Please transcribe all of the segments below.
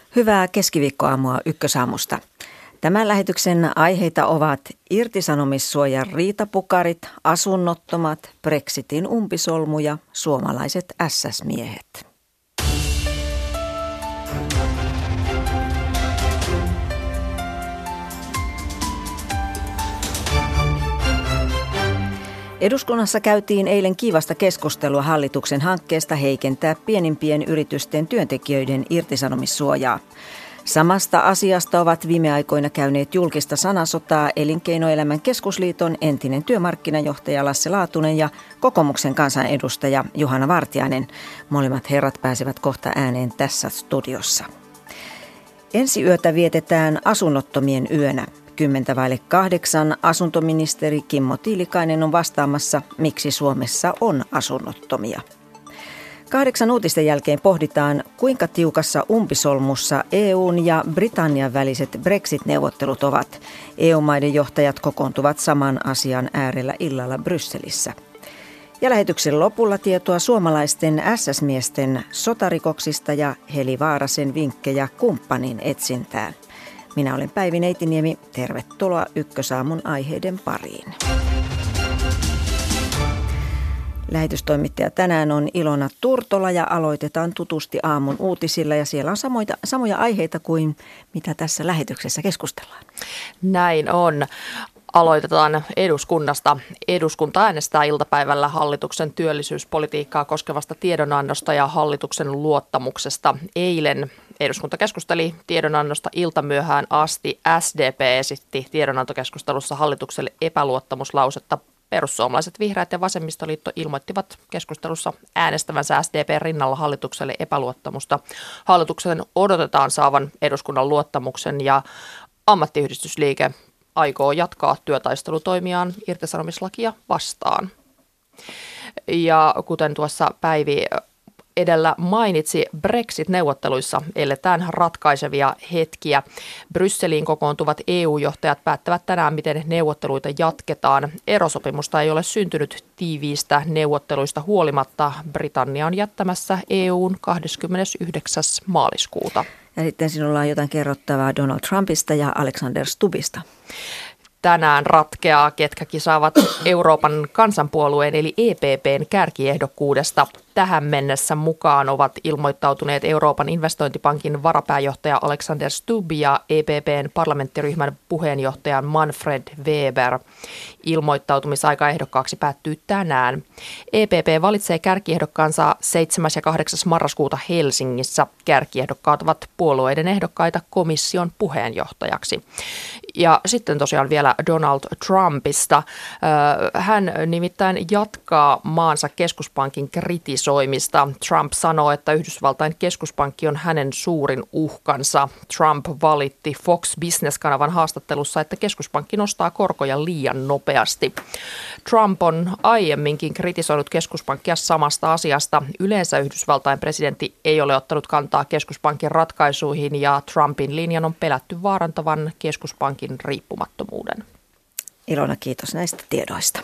Hyvää keskiviikkoaamua Ykkösaamusta. Tämän lähetyksen aiheita ovat irtisanomissuojan riitapukarit, asunnottomat, Brexitin umpisolmu ja suomalaiset SS-miehet. Eduskunnassa käytiin eilen kiivasta keskustelua hallituksen hankkeesta heikentää pienimpien yritysten työntekijöiden irtisanomissuojaa. Samasta asiasta ovat viime aikoina käyneet julkista sanasotaa Elinkeinoelämän keskusliiton entinen työmarkkinajohtaja Lasse Laatunen ja kokoomuksen kansanedustaja Juhana Vartiainen. Molemmat herrat pääsevät kohta ääneen tässä studiossa. Ensi yötä vietetään asunnottomien yönä. 7:50 asuntoministeri Kimmo Tiilikainen on vastaamassa, miksi Suomessa on asunnottomia. 8 uutisten jälkeen pohditaan, kuinka tiukassa umpisolmussa EUn ja Britannian väliset Brexit-neuvottelut ovat. EU-maiden johtajat kokoontuvat saman asian äärellä illalla Brysselissä. Ja lähetyksen lopulla tietoa suomalaisten SS-miesten sotarikoksista ja Heli Vaarasen vinkkejä kumppanin etsintään. Minä olen Päivi Neitiniemi. Tervetuloa Ykkösaamun aiheiden pariin. Lähetystoimittaja tänään on Ilona Turtola ja aloitetaan tutusti aamun uutisilla ja siellä on samoja aiheita kuin mitä tässä lähetyksessä keskustellaan. Näin on. Aloitetaan eduskunnasta. Eduskunta äänestää iltapäivällä hallituksen työllisyyspolitiikkaa koskevasta tiedonannosta ja hallituksen luottamuksesta. Eilen eduskunta keskusteli tiedonannosta iltamyöhään asti. SDP esitti tiedonantokeskustelussa hallitukselle epäluottamuslausetta. Perussuomalaiset, vihreät ja vasemmistoliitto ilmoittivat keskustelussa äänestävänsä SDP:n rinnalla hallitukselle epäluottamusta. Hallituksen odotetaan saavan eduskunnan luottamuksen ja ammattiyhdistysliike aikoo jatkaa työtaistelutoimiaan irtisanomislakia vastaan. Ja kuten tuossa Päivi edellä mainitsi, Brexit-neuvotteluissa eletään ratkaisevia hetkiä. Brysseliin kokoontuvat EU-johtajat päättävät tänään, miten neuvotteluita jatketaan. Erosopimusta ei ole syntynyt tiiviistä neuvotteluista huolimatta. Britannia on jättämässä EU:n 29. maaliskuuta. Ja sitten sinulla on jotain kerrottavaa Donald Trumpista ja Alexander Stubbista. Tänään ratkeaa, ketkä kisaavat Euroopan kansanpuolueen eli EPPn kärkiehdokkuudesta. Tähän mennessä mukaan ovat ilmoittautuneet Euroopan investointipankin varapääjohtaja Alexander Stubb ja EPPn parlamenttiryhmän puheenjohtaja Manfred Weber. Ilmoittautumisaika ehdokkaaksi päättyy tänään. EPP valitsee kärkiehdokkaansa 7. ja 8. marraskuuta Helsingissä. Kärkiehdokkaat ovat puolueiden ehdokkaita komission puheenjohtajaksi. Ja sitten tosiaan vielä Donald Trumpista. Hän nimittäin jatkaa maansa keskuspankin kritisoimista. Trump sanoo, että Yhdysvaltain keskuspankki on hänen suurin uhkansa. Trump valitti Fox Business-kanavan haastattelussa, että keskuspankki nostaa korkoja liian nopeasti. Trump on aiemminkin kritisoinut keskuspankkia samasta asiasta. Yleensä Yhdysvaltain presidentti ei ole ottanut kantaa keskuspankin ratkaisuihin ja Trumpin linjan on pelätty vaarantavan keskuspankin riippumattomuuden. Ilona, kiitos näistä tiedoista.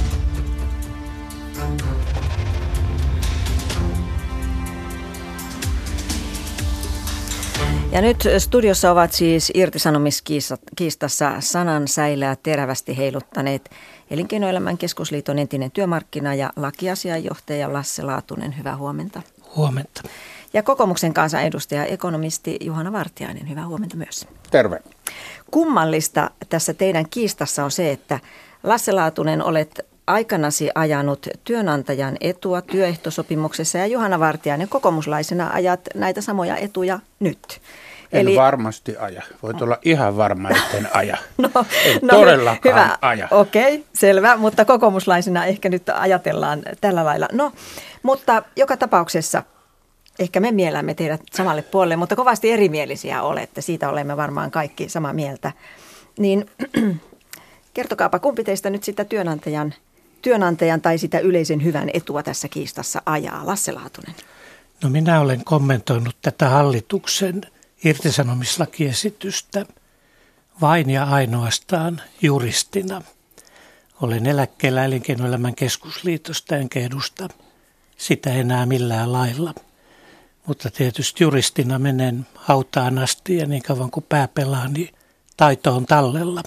Ja nyt studiossa ovat siis irtisanomiskiistassa sanan säilää terävästi heiluttaneet Elinkeinoelämän keskusliiton entinen työmarkkina- ja lakiasiainjohtaja Lasse Laatunen. Hyvää huomenta. Huomenta. Ja kokoomuksen kansanedustaja, ekonomisti Juhana Vartiainen. Hyvää huomenta myös. Terve. Kummallista tässä teidän kiistassa on se, että Lasse Laatunen olet aikanasi ajanut työnantajan etua työehtosopimuksessa ja Juhana Vartiainen kokoomuslaisena ajat näitä samoja etuja nyt. En varmasti aja. Voit olla ihan varma, etten aja. No todellakaan hyvä. aja. Okei, selvä, mutta kokoomuslaisena ehkä nyt ajatellaan tällä lailla. No, mutta joka tapauksessa ehkä me mielämme teidät samalle puolelle, mutta kovasti erimielisiä olette. Siitä olemme varmaan kaikki samaa mieltä. Niin kertokaapa, kumpi teistä nyt sitä työnantajan tai sitä yleisen hyvän etua tässä kiistassa ajaa? Lasse Laatunen. No minä olen kommentoinut tätä hallituksen irtisanomislakiesitystä vain ja ainoastaan juristina. Olen eläkkeellä Elinkeinoelämän keskusliitosta enkä edusta sitä enää millään lailla. mutta tietysti juristina menen hautaan asti ja niin kauan kuin pää pelaa, niin taito on tallella.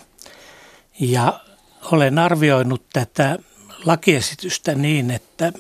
Ja olen arvioinut tätä lakiesitystä niin, että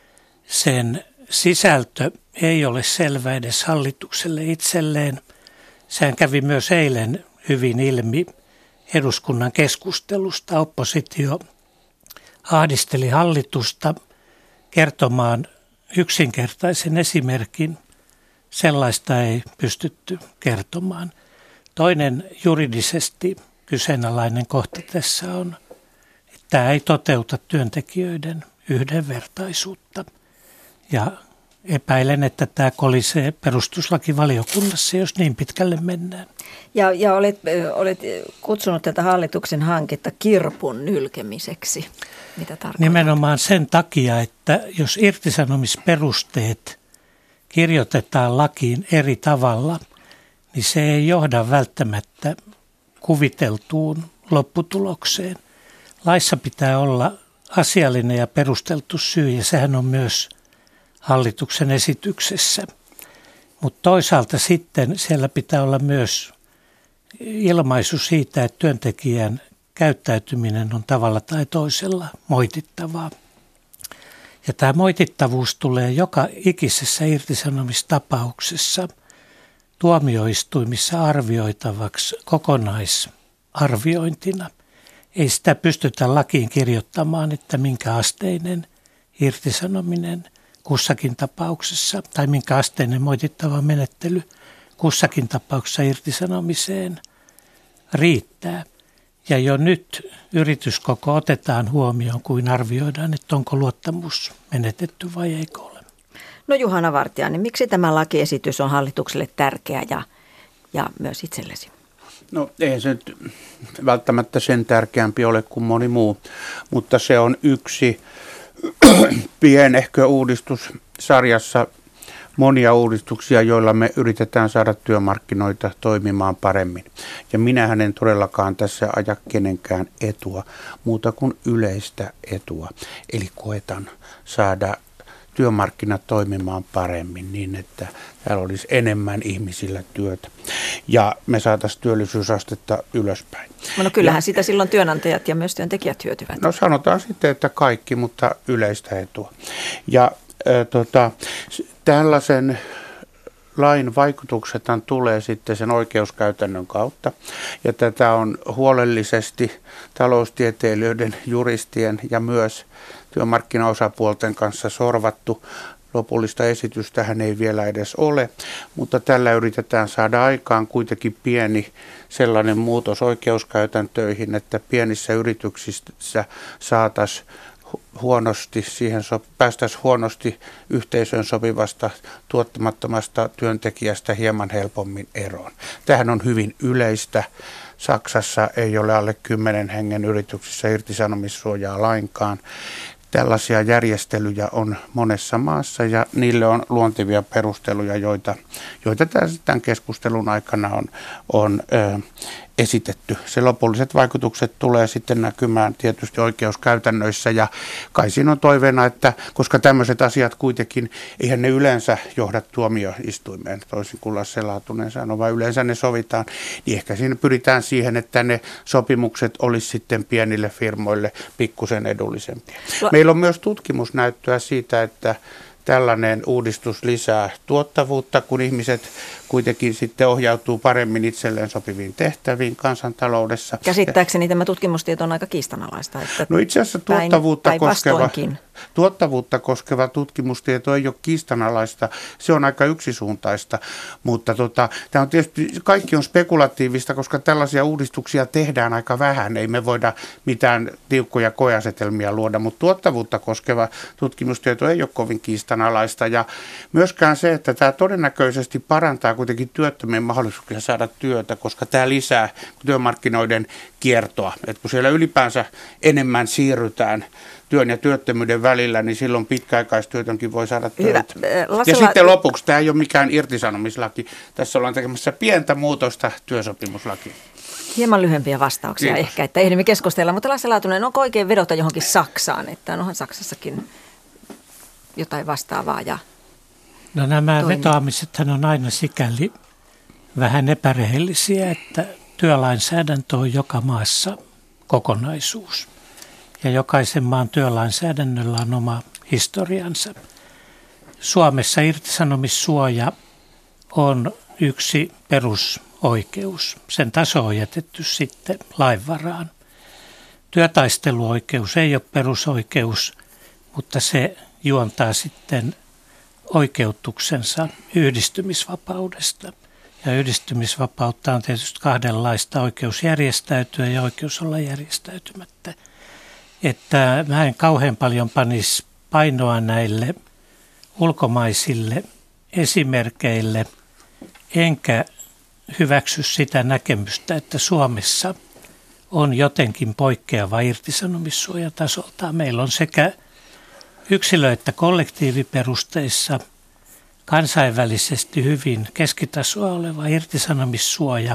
sen sisältö ei ole selvä edes hallitukselle itselleen. Sehän kävi myös eilen hyvin ilmi eduskunnan keskustelusta. Oppositio ahdisteli hallitusta kertomaan yksinkertaisen esimerkin. Sellaista ei pystytty kertomaan. Toinen juridisesti kyseenalainen kohta tässä on, että tämä ei toteuta työntekijöiden yhdenvertaisuutta. Ja epäilen, että tämä kolisee perustuslakivaliokunnassa, jos niin pitkälle mennään. Ja olet kutsunut tätä hallituksen hanketta kirpun nylkemiseksi. Mitä tarkoittaa? Nimenomaan sen takia, että jos irtisanomisperusteet kirjoitetaan lakiin eri tavalla, niin se ei johda välttämättä kuviteltuun lopputulokseen. Laissa pitää olla asiallinen ja perusteltu syy, ja sehän on myös hallituksen esityksessä. Mutta toisaalta sitten siellä pitää olla myös ilmaisu siitä, että työntekijän käyttäytyminen on tavalla tai toisella moitittavaa. Ja tämä moitittavuus tulee joka ikisessä irtisanomistapauksessa tuomioistuimissa arvioitavaksi kokonaisarviointina. Ei sitä pystytä lakiin kirjoittamaan, että minkä asteinen irtisanominen kussakin tapauksessa tai minkä asteinen moitittava menettely kussakin tapauksessa irtisanomiseen riittää. Ja jo nyt yrityskoko otetaan huomioon, kuin arvioidaan, että onko luottamus menetetty vai eikö ole. No Juhana Vartiainen, miksi tämä lakiesitys on hallitukselle tärkeä ja myös itsellesi? No ei se nyt välttämättä sen tärkeämpi ole kuin moni muu, mutta se on yksi pienehkö uudistus sarjassa monia uudistuksia, joilla me yritetään saada työmarkkinoita toimimaan paremmin. Ja minähän en todellakaan tässä aja kenenkään etua, muuta kuin yleistä etua. Eli koetan saada työmarkkinat toimimaan paremmin niin, että täällä olisi enemmän ihmisillä työtä. Ja me saataisiin työllisyysastetta ylöspäin. No kyllähän sitä silloin työnantajat ja myös työntekijät hyötyvät. No sanotaan sitten, että kaikki, mutta yleistä etua. Ja tällaisen lain vaikutuksethan tulee sitten sen oikeuskäytännön kautta. Ja tätä on huolellisesti taloustieteilijöiden, juristien ja myös työmarkkinaosapuolten kanssa sorvattu. Lopullista esitystähän ei vielä edes ole, mutta tällä yritetään saada aikaan kuitenkin pieni sellainen muutos oikeuskäytäntöihin, että pienissä yrityksissä saataisiin päästäisiin huonosti yhteisöön sopivasta tuottamattomasta työntekijästä hieman helpommin eroon. Tämähän on hyvin yleistä. Saksassa ei ole alle 10 hengen yrityksissä irtisanomissuojaa lainkaan. Tällaisia järjestelyjä on monessa maassa ja niille on luontevia perusteluja, joita tämän keskustelun aikana on esitetty. Se lopulliset vaikutukset tulee sitten näkymään tietysti oikeuskäytännöissä ja kai siinä on toiveena, että koska tämmöiset asiat kuitenkin, eihän ne yleensä johda tuomioistuimeen, toisin kuin Lasse Laatunen sanoi, vaan yleensä ne sovitaan, niin ehkä siinä pyritään siihen, että ne sopimukset olisi sitten pienille firmoille pikkusen edullisempia. Meillä on myös tutkimusnäyttöä siitä, että tällainen uudistus lisää tuottavuutta, kun ihmiset kuitenkin sitten ohjautuu paremmin itselleen sopiviin tehtäviin kansantaloudessa. Käsittääkseni tämä tutkimustieto on aika kiistanalaista. Että no itse asiassa tuottavuutta koskeva tutkimustieto ei ole kiistanalaista, se on aika yksisuuntaista, mutta tämä on tietysti, kaikki on spekulatiivista, koska tällaisia uudistuksia tehdään aika vähän, ei me voida mitään tiukkoja koeasetelmia luoda, mutta tuottavuutta koskeva tutkimustieto ei ole kovin kiistanalaista ja myöskään se, että tämä todennäköisesti parantaa kuitenkin työttömien mahdollisuuksia saada työtä, koska tämä lisää työmarkkinoiden kiertoa. Et kun siellä ylipäänsä enemmän siirrytään työn ja työttömyyden välillä, niin silloin pitkäaikaistyötönkin voi saada töitä. Ja sitten lopuksi, tämä ei ole mikään irtisanomislaki. Tässä ollaan tekemässä pientä muutosta työsopimuslakiin. Hieman lyhyempiä vastauksia ehkä, että ehdimme keskustella. Mutta Lasse Laatunen, onko oikein vedota johonkin Saksaan? Että onhan Saksassakin jotain vastaavaa ja No nämä vetoamisethan on aina sikäli vähän epärehellisiä, että työlainsäädäntö on joka maassa kokonaisuus. Ja jokaisen maan työlainsäädännöllä on oma historiansa. Suomessa irtisanomissuoja on yksi perusoikeus. Sen taso on jätetty sitten lain varaan. Työtaisteluoikeus ei ole perusoikeus, mutta se juontaa sitten oikeutuksensa yhdistymisvapaudesta. Ja yhdistymisvapautta on tietysti kahdenlaista: oikeus järjestäytyä ja oikeus olla järjestäytymättä. Että mä en kauhean paljon panisi painoa näille ulkomaisille esimerkeille, enkä hyväksy sitä näkemystä, että Suomessa on jotenkin poikkeava irtisanomissuoja tasoltaan. Meillä on sekä yksilö- että kollektiiviperusteissa kansainvälisesti hyvin keskitasoa oleva irtisanomissuoja,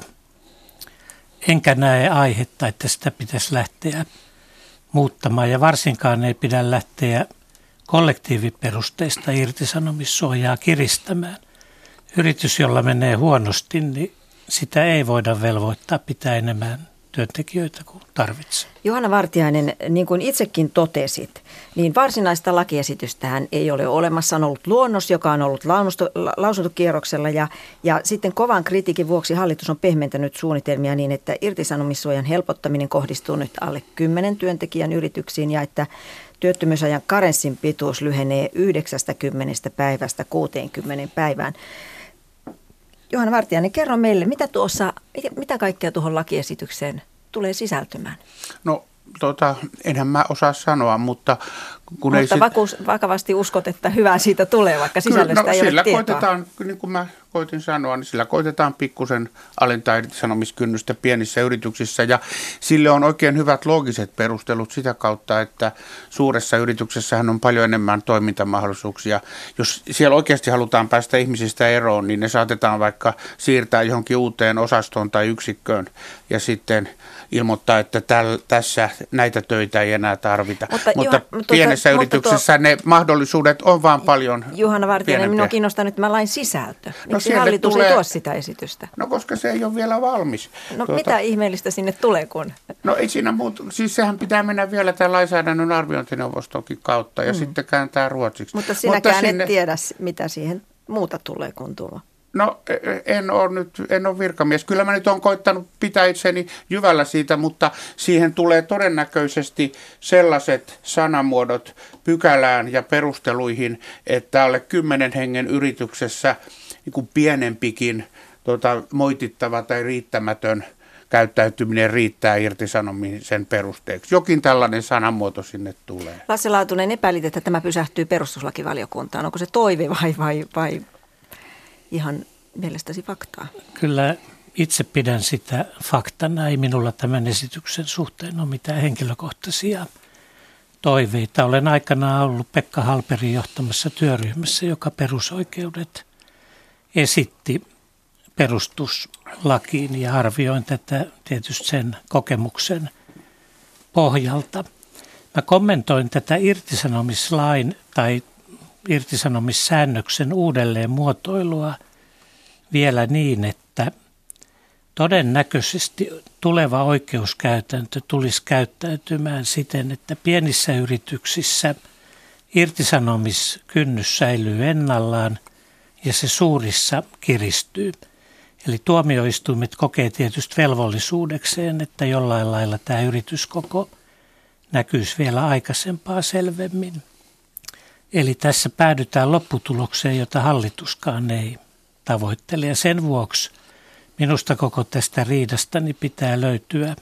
enkä näe aihetta, että sitä pitäisi lähteä muuttamaan, ja varsinkaan ei pidä lähteä kollektiiviperusteista irtisanomissuojaa kiristämään. Yritys, jolla menee huonosti, niin sitä ei voida velvoittaa pitää enemmän työntekijöitä kuin tarvitsee. Johanna Vartiainen, niin kuin itsekin totesit, niin varsinaista lakiesitystähän ei ole olemassa. On ollut luonnos, joka on ollut lausuntokierroksella, ja sitten kovan kritiikin vuoksi hallitus on pehmentänyt suunnitelmia niin, että irtisanomissuojan helpottaminen kohdistuu nyt alle 10 työntekijän yrityksiin, ja että työttömyysajan karenssin pituus lyhenee 90 päivästä 60 päivään. Johanna Vartiainen, kerro meille, mitä kaikkea tuohon lakiesitykseen tulee sisältymään? No enhän mä osaa sanoa, mutta kun ei vakavasti uskot, että hyvää siitä tulee, vaikka sisällöstä ei ole tietoa. Koitetaan, niin kuin mä koitin sanoa, niin sillä koitetaan pikkusen alentaa irtisanomiskynnystä pienissä yrityksissä, ja sille on oikein hyvät loogiset perustelut sitä kautta, että suuressa yrityksessähän on paljon enemmän toimintamahdollisuuksia. Jos siellä oikeasti halutaan päästä ihmisistä eroon, niin ne saatetaan vaikka siirtää johonkin uuteen osastoon tai yksikköön ja sitten ilmoittaa, että tässä näitä töitä ei enää tarvita. Mutta pienessä yrityksessä ne mahdollisuudet on vaan paljon Johanna Vartiainen, minua kiinnostaa nyt tämä lain sisältö. Miksi hallitus ei tuo sitä esitystä? No koska se ei ole vielä valmis. No mitä ihmeellistä sinne tulee kun? No ei siinä muuta. Siis sehän pitää mennä vielä tämän lainsäädännön arviointineuvostonkin kautta ja sitten kääntää ruotsiksi. Mutta sinäkään et tiedä, mitä siihen muuta tulee kun tuo. No en ole virkamies. Kyllä mä nyt olen koittanut pitää itseni jyvällä siitä, mutta siihen tulee todennäköisesti sellaiset sanamuodot pykälään ja perusteluihin, että alle 10 hengen yrityksessä niin kuin pienempikin moitittava tai riittämätön käyttäytyminen riittää irtisanomisen perusteeksi. Jokin tällainen sanamuoto sinne tulee. Lasse Laatunen, epäilit, että tämä pysähtyy perustuslakivaliokuntaan. Onko se toive vai ihan mielestäsi faktaa? Kyllä itse pidän sitä faktana. Ei minulla tämän esityksen suhteen ole mitään henkilökohtaisia toiveita. Olen aikanaan ollut Pekka Hallbergin johtamassa työryhmässä, joka perusoikeudet esitti perustuslakiin, ja arvioin tätä tietysti sen kokemuksen pohjalta. Mä kommentoin tätä irtisanomislain tai irtisanomissäännöksen uudelleen muotoilua vielä niin, että todennäköisesti tuleva oikeuskäytäntö tulisi käyttäytymään siten, että pienissä yrityksissä irtisanomiskynnys säilyy ennallaan ja se suurissa kiristyy. Eli tuomioistuimet kokee tietysti velvollisuudekseen, että jollain lailla tämä yrityskoko näkyisi vielä aikaisempaa selvemmin. Eli tässä päädytään lopputulokseen, jota hallituskaan ei tavoittele. Ja sen vuoksi minusta koko tästä riidasta niin pitää löytyä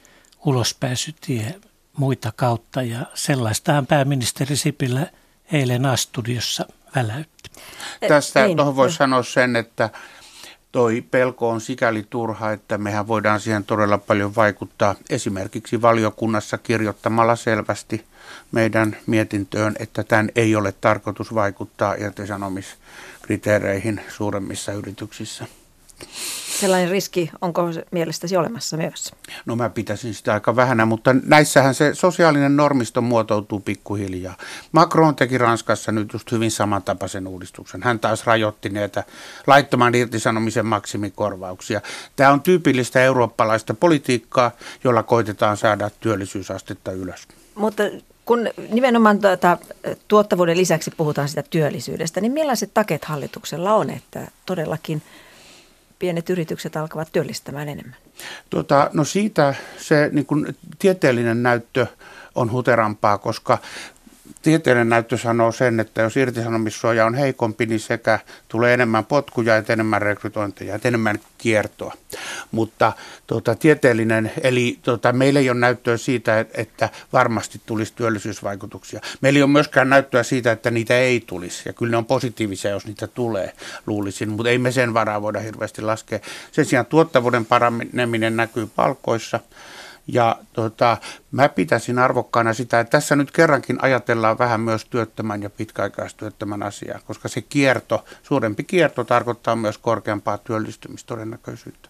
ulospääsytie muita kautta. Ja sellaistahan pääministeri Sipilä eilen A-studiossa väläytti. Tästä tuohon voisi sanoa sen, että toi pelko on sikäli turha, että mehän voidaan siihen todella paljon vaikuttaa esimerkiksi valiokunnassa kirjoittamalla selvästi meidän mietintöön, että tämän ei ole tarkoitus vaikuttaa irtisanomiskriteereihin suuremmissa yrityksissä. sellainen riski, onko se mielestäsi olemassa myös? No mä pitäisin sitä aika vähänä, mutta näissähän se sosiaalinen normisto muotoutuu pikkuhiljaa. Macron teki Ranskassa nyt just hyvin samantapaisen uudistuksen. Hän taas rajoitti näitä laittoman irtisanomisen maksimikorvauksia. Tämä on tyypillistä eurooppalaista politiikkaa, jolla koitetaan saada työllisyysastetta ylös. Mutta kun nimenomaan tuottavuuden lisäksi puhutaan sitä työllisyydestä, niin millaiset takeet hallituksella on, että todellakin pienet yritykset alkavat työllistämään enemmän? No siitä se niin kuin tieteellinen näyttö on huterampaa, koska tieteellinen näyttö sanoo sen, että jos irtisanomissuoja on heikompi, niin sekä tulee enemmän potkuja, että enemmän rekrytointeja, että enemmän kiertoa. Mutta tieteellinen, eli meillä ei ole näyttöä siitä, että varmasti tulisi työllisyysvaikutuksia. Meillä ei ole myöskään näyttöä siitä, että niitä ei tulisi. Ja kyllä ne on positiivisia, jos niitä tulee, luulisin, mutta ei me sen varaa voida hirveästi laskea. Sen sijaan tuottavuuden paraneminen näkyy palkoissa. Ja mä pitäisin arvokkaana sitä, että tässä nyt kerrankin ajatellaan vähän myös työttömän ja pitkäaikaistyöttömän asiaa, koska se kierto, suurempi kierto tarkoittaa myös korkeampaa työllistymistodennäköisyyttä.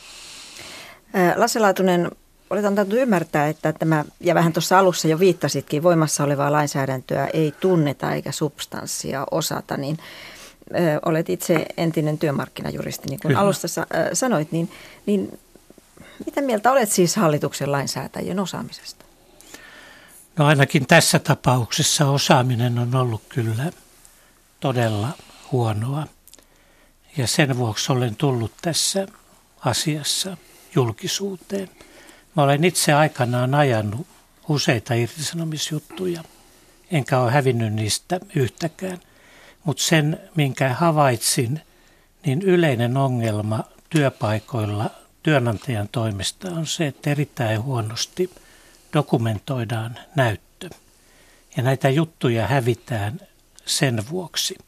Lasse Laatunen, olet antanut ymmärtää, että tämä, ja vähän tuossa alussa jo viittasitkin, voimassa olevaa lainsäädäntöä ei tunneta eikä substanssia osata, niin olet itse entinen työmarkkinajuristi, niin kuin Kyllä. alusta sanoit, niin mitä mieltä olet siis hallituksen lainsäätäjien osaamisesta? No ainakin tässä tapauksessa osaaminen on ollut kyllä todella huonoa. Ja sen vuoksi olen tullut tässä asiassa julkisuuteen. Mä olen itse aikanaan ajanut useita irtisanomisjuttuja, enkä ole hävinnyt niistä yhtäkään. Mutta sen, minkä havaitsin, niin yleinen ongelma työpaikoilla työnantajan toimesta on se, että erittäin huonosti dokumentoidaan näyttö. Ja näitä juttuja hävitään sen vuoksi.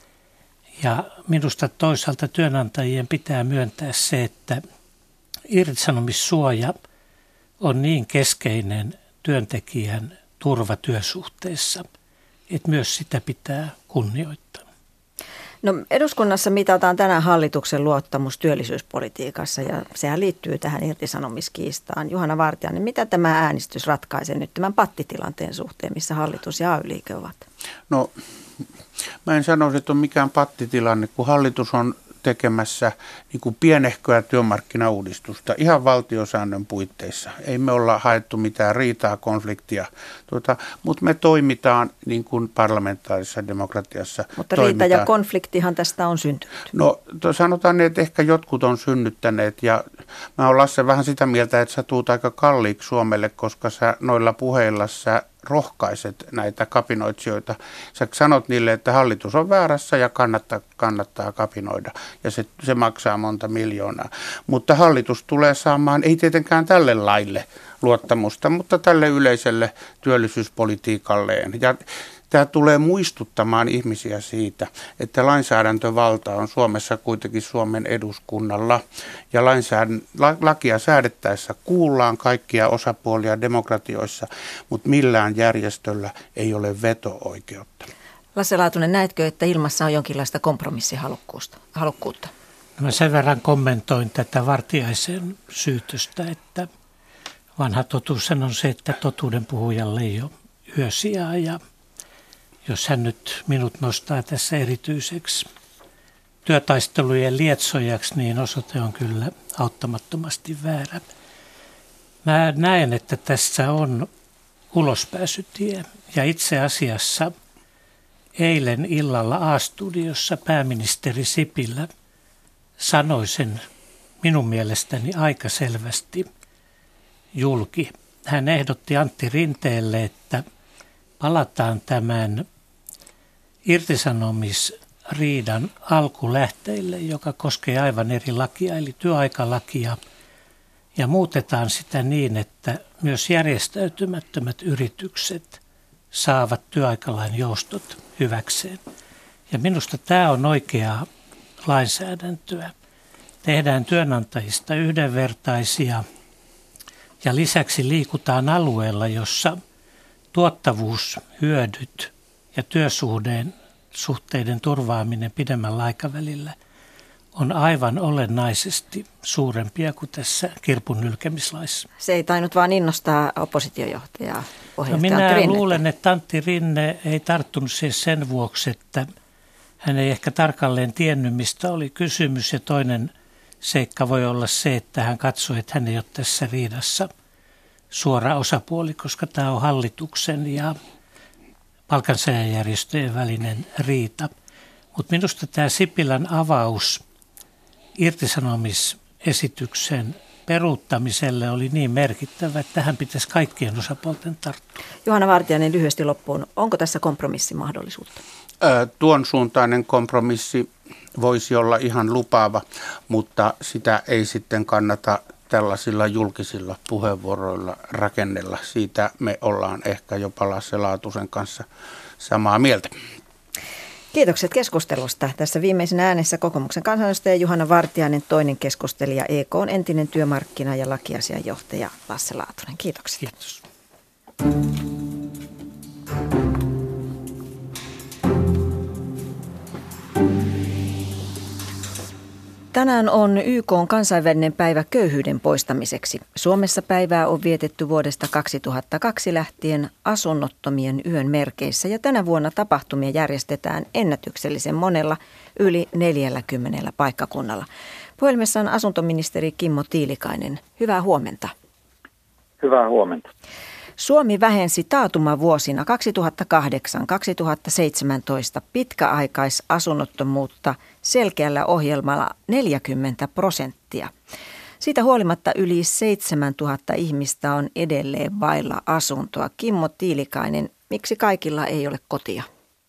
Ja minusta toisaalta työnantajien pitää myöntää se, että irtisanomissuoja on niin keskeinen työntekijän turva työsuhteessa, että myös sitä pitää kunnioittaa. No eduskunnassa mitataan tänään hallituksen luottamus työllisyyspolitiikassa ja sehän liittyy tähän irtisanomiskiistaan. Juhana Vartiainen, mitä tämä äänestys ratkaisee nyt tämän pattitilanteen suhteen, missä hallitus ja AY-liike ovat? No mä en sanoisi, että on mikään pattitilanne, kun hallitus on tekemässä niin kuin pienehköä työmarkkinauudistusta ihan valtiosäännön puitteissa. Ei me olla haettu mitään riitaa, konfliktia, mutta me toimitaan niin kuin parlamentaarisessa demokratiassa. Mutta riita ja konfliktihan tästä on syntynyt. No sanotaan, että ehkä jotkut on synnyttäneet ja mä olen Lasse vähän sitä mieltä, että sä tuut aika kalliiksi Suomelle, koska sä noilla puheilla sä rohkaiset näitä kapinoitsijoita. Sä sanot niille, että hallitus on väärässä ja kannattaa kapinoida ja se maksaa monta miljoonaa. Mutta hallitus tulee saamaan, ei tietenkään tälle laille luottamusta, mutta tälle yleiselle työllisyyspolitiikalleen. Ja tämä tulee muistuttamaan ihmisiä siitä, että lainsäädäntövalta on Suomessa kuitenkin Suomen eduskunnalla. Ja lakia säädettäessä kuullaan kaikkia osapuolia demokratioissa, mutta millään järjestöllä ei ole veto-oikeutta. Lasse Laatunen, näetkö, että ilmassa on jonkinlaista kompromissihalukkuutta? No mä sen verran kommentoin tätä Vartiaisen syytöstä, että vanha totuus on se, että totuuden puhujalle ei ole yösijaa ja jos hän nyt minut nostaa tässä erityiseksi työtaistelujen lietsojaksi, niin osoite on kyllä auttamattomasti väärä. Mä näen, että tässä on ulospääsytie ja itse asiassa eilen illalla A-studiossa pääministeri Sipilä sanoi sen minun mielestäni aika selvästi julki. Hän ehdotti Antti Rinteelle, että palataan tämän irtisanomisriidan alkulähteille, joka koskee aivan eri lakia, eli työaikalakia, ja muutetaan sitä niin, että myös järjestäytymättömät yritykset saavat työaikalain joustot hyväkseen. Ja minusta tämä on oikeaa lainsäädäntöä. Tehdään työnantajista yhdenvertaisia ja lisäksi liikutaan alueella, jossa tuottavuushyödyt ja työsuhteiden turvaaminen pidemmällä aikavälillä on aivan olennaisesti suurempia kuin tässä kirpun nylkemislaissa. Se ei tainnut vaan innostaa oppositiojohtajaa. Minä luulen, että Antti Rinne ei tarttunut siis sen vuoksi, että hän ei ehkä tarkalleen tiennyt, mistä oli kysymys. Ja toinen seikka voi olla se, että hän katsoi, että hän ei ole tässä riidassa suora osapuoli, koska tämä on hallituksen ja palkansaajajärjestöjen välinen riita. Mutta minusta tämä Sipilän avaus irtisanomisesityksen peruuttamiselle oli niin merkittävä, että tähän pitäisi kaikkien osapuolten tarttua. Juhana Vartiainen, lyhyesti loppuun. Onko tässä kompromissimahdollisuutta? Tuon suuntainen kompromissi voisi olla ihan lupaava, mutta sitä ei sitten kannata tällaisilla julkisilla puheenvuoroilla rakennella. Siitä me ollaan ehkä jopa Lasse Laatusen kanssa samaa mieltä. Kiitokset keskustelusta. Tässä viimeisen äänessä kokoomuksen kansanedustaja Juhana Vartiainen, toinen keskustelija EK:n entinen työmarkkina- ja lakiasianjohtaja Lasse Laatunen. Kiitokset. Kiitos. Tänään on YK:n kansainvälinen päivä köyhyyden poistamiseksi. Suomessa päivää on vietetty vuodesta 2002 lähtien asunnottomien yön merkeissä ja tänä vuonna tapahtumia järjestetään ennätyksellisen monella yli 40 paikkakunnalla. Puhelimessa on asuntoministeri Kimmo Tiilikainen. Hyvää huomenta. Hyvää huomenta. Suomi vähensi taantumavuosina 2008-2017 pitkäaikaisasunnottomuutta selkeällä ohjelmalla 40%. Siitä huolimatta yli 7000 ihmistä on edelleen vailla asuntoa. Kimmo Tiilikainen, miksi kaikilla ei ole kotia?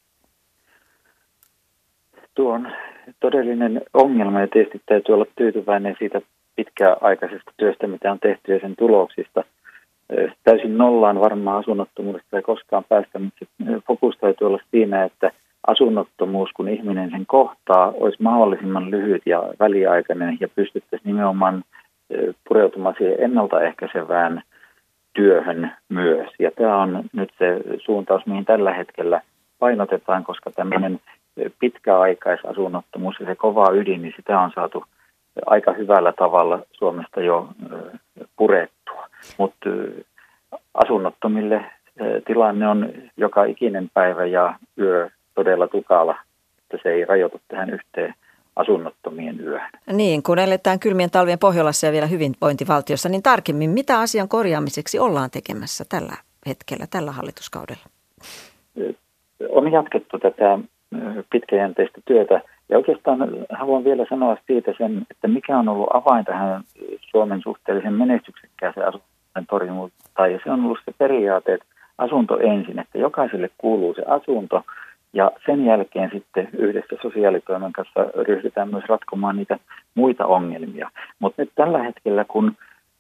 Tuo on todellinen ongelma ja tietysti täytyy olla tyytyväinen siitä pitkäaikaisesta työstä, mitä on tehty ja sen tuloksista. Täysin nollaan varmaan asunnottomuudesta ei koskaan päästä, mutta fokus täytyy olla siinä, että asunnottomuus, kun ihminen sen kohtaa, olisi mahdollisimman lyhyt ja väliaikainen ja pystyttäisiin nimenomaan pureutumaan siihen ennaltaehkäisevään työhön myös. Ja tämä on nyt se suuntaus, mihin tällä hetkellä painotetaan, koska tämmöinen pitkäaikaisasunnottomuus ja se kova ydin, niin sitä on saatu aika hyvällä tavalla Suomesta jo purettua. Mutta asunnottomille tilanne on joka ikinen päivä ja yö todella tukala, että se ei rajoitu tähän yhteen asunnottomien yöhön. Niin, kun eletään kylmien talvien Pohjolassa ja vielä hyvinvointivaltiossa, niin tarkemmin, mitä asian korjaamiseksi ollaan tekemässä tällä hetkellä, tällä hallituskaudella? On jatkettu tätä pitkäjänteistä työtä. Ja oikeastaan haluan vielä sanoa siitä sen, että mikä on ollut avain tähän Suomen suhteellisen menestyksekkääseen asuntojen torjuntaan. Ja se on ollut se periaate, että asunto ensin, että jokaiselle kuuluu se asunto. Ja sen jälkeen sitten yhdessä sosiaalitoimen kanssa ryhdytään myös ratkomaan niitä muita ongelmia. Mutta nyt tällä hetkellä, kun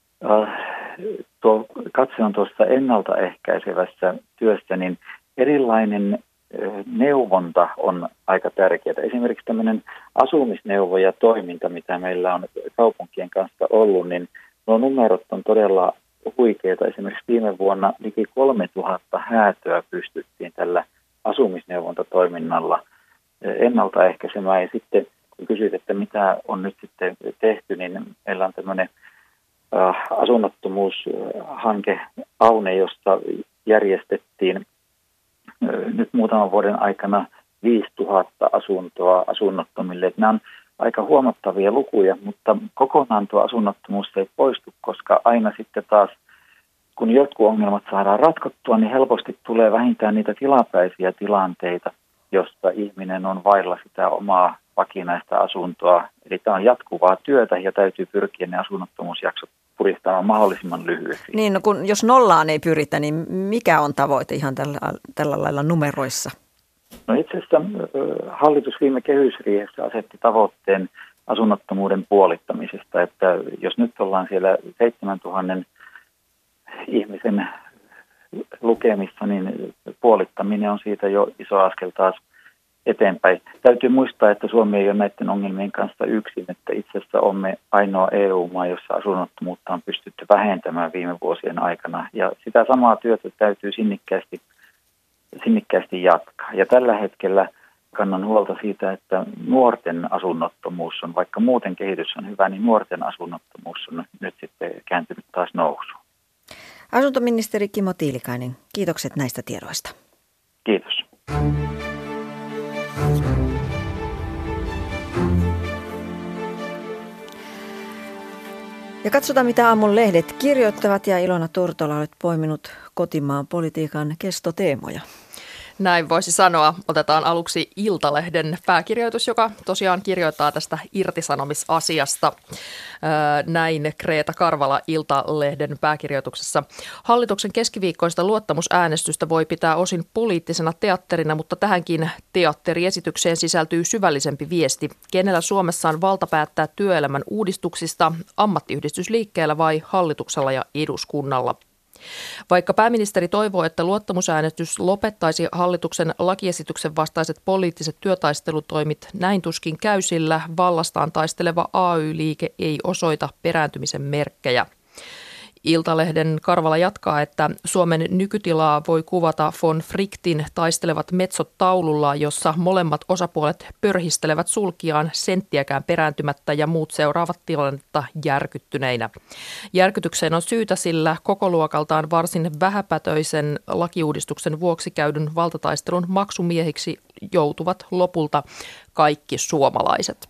katse on tuossa ennaltaehkäisevässä työssä, niin erilainen neuvonta on aika tärkeää. Esimerkiksi tämmöinen asumisneuvo ja toiminta, mitä meillä on kaupunkien kanssa ollut, niin nuo numerot on todella huikeita. Esimerkiksi viime vuonna liki 3000 häätöä pystyttiin tällä asumisneuvontatoiminnalla ennaltaehkäisemään. Ja sitten kun kysyt, että mitä on nyt sitten tehty, niin meillä on tämmöinen asunnottomuushanke Aune, josta järjestettiin nyt muutaman vuoden aikana 5000 asuntoa asunnottomille. Nämä on aika huomattavia lukuja, mutta kokonaan tuo asunnottomuus ei poistu, koska aina sitten taas, kun jotkut ongelmat saadaan ratkottua, niin helposti tulee vähintään niitä tilapäisiä tilanteita, josta ihminen on vailla sitä omaa vakinaista asuntoa. Eli tämä on jatkuvaa työtä ja täytyy pyrkiä ne asunnottomuusjaksot puristamaan mahdollisimman lyhyesti. Niin, no jos nollaan ei pyritä, niin mikä on tavoite ihan tällä lailla numeroissa? No itse asiassa hallitus viime kehysriihessä asetti tavoitteen asunnottomuuden puolittamisesta, että jos nyt ollaan siellä 7000 ihmisen lukemissa, niin puolittaminen on siitä jo iso askel taas eteenpäin. Täytyy muistaa, että Suomi ei ole näiden ongelmien kanssa yksin, että itse asiassa olemme ainoa EU-maa, jossa asunnottomuutta on pystytty vähentämään viime vuosien aikana. Ja sitä samaa työtä täytyy sinnikkäästi jatkaa. Ja tällä hetkellä kannan huolta siitä, että nuorten asunnottomuus on, vaikka muuten kehitys on hyvä, niin nuorten asunnottomuus on nyt sitten kääntynyt taas nousuun. Asuntoministeri Kimmo Tiilikainen, kiitokset näistä tiedoista. Kiitos. Ja katsotaan, mitä aamun lehdet kirjoittavat, ja Ilona Turtola, olet poiminut kotimaan politiikan kestoteemoja. Näin voisi sanoa. Otetaan aluksi Iltalehden pääkirjoitus, joka tosiaan kirjoittaa tästä irtisanomisasiasta. Näin Kreta Karvala Iltalehden pääkirjoituksessa. Hallituksen keskiviikkoista luottamusäänestystä voi pitää osin poliittisena teatterina, mutta tähänkin teatteriesitykseen sisältyy syvällisempi viesti. Kenellä Suomessa on valta päättää työelämän uudistuksista, ammattiyhdistysliikkeellä vai hallituksella ja eduskunnalla? Vaikka pääministeri toivoo, että luottamusäänestys lopettaisi hallituksen lakiesityksen vastaiset poliittiset työtaistelutoimit, näin tuskin käy, sillä vallastaan taisteleva AY-liike ei osoita perääntymisen merkkejä. Iltalehden Karvala jatkaa, että Suomen nykytilaa voi kuvata von Frichtin taistelevat metsot taululla, jossa molemmat osapuolet pörhistelevät sulkiaan senttiäkään perääntymättä ja muut seuraavat tilannetta järkyttyneinä. Järkytykseen on syytä, sillä kokoluokaltaan varsin vähäpätöisen lakiuudistuksen vuoksi käydyn valtataistelun maksumiehiksi joutuvat lopulta kaikki suomalaiset.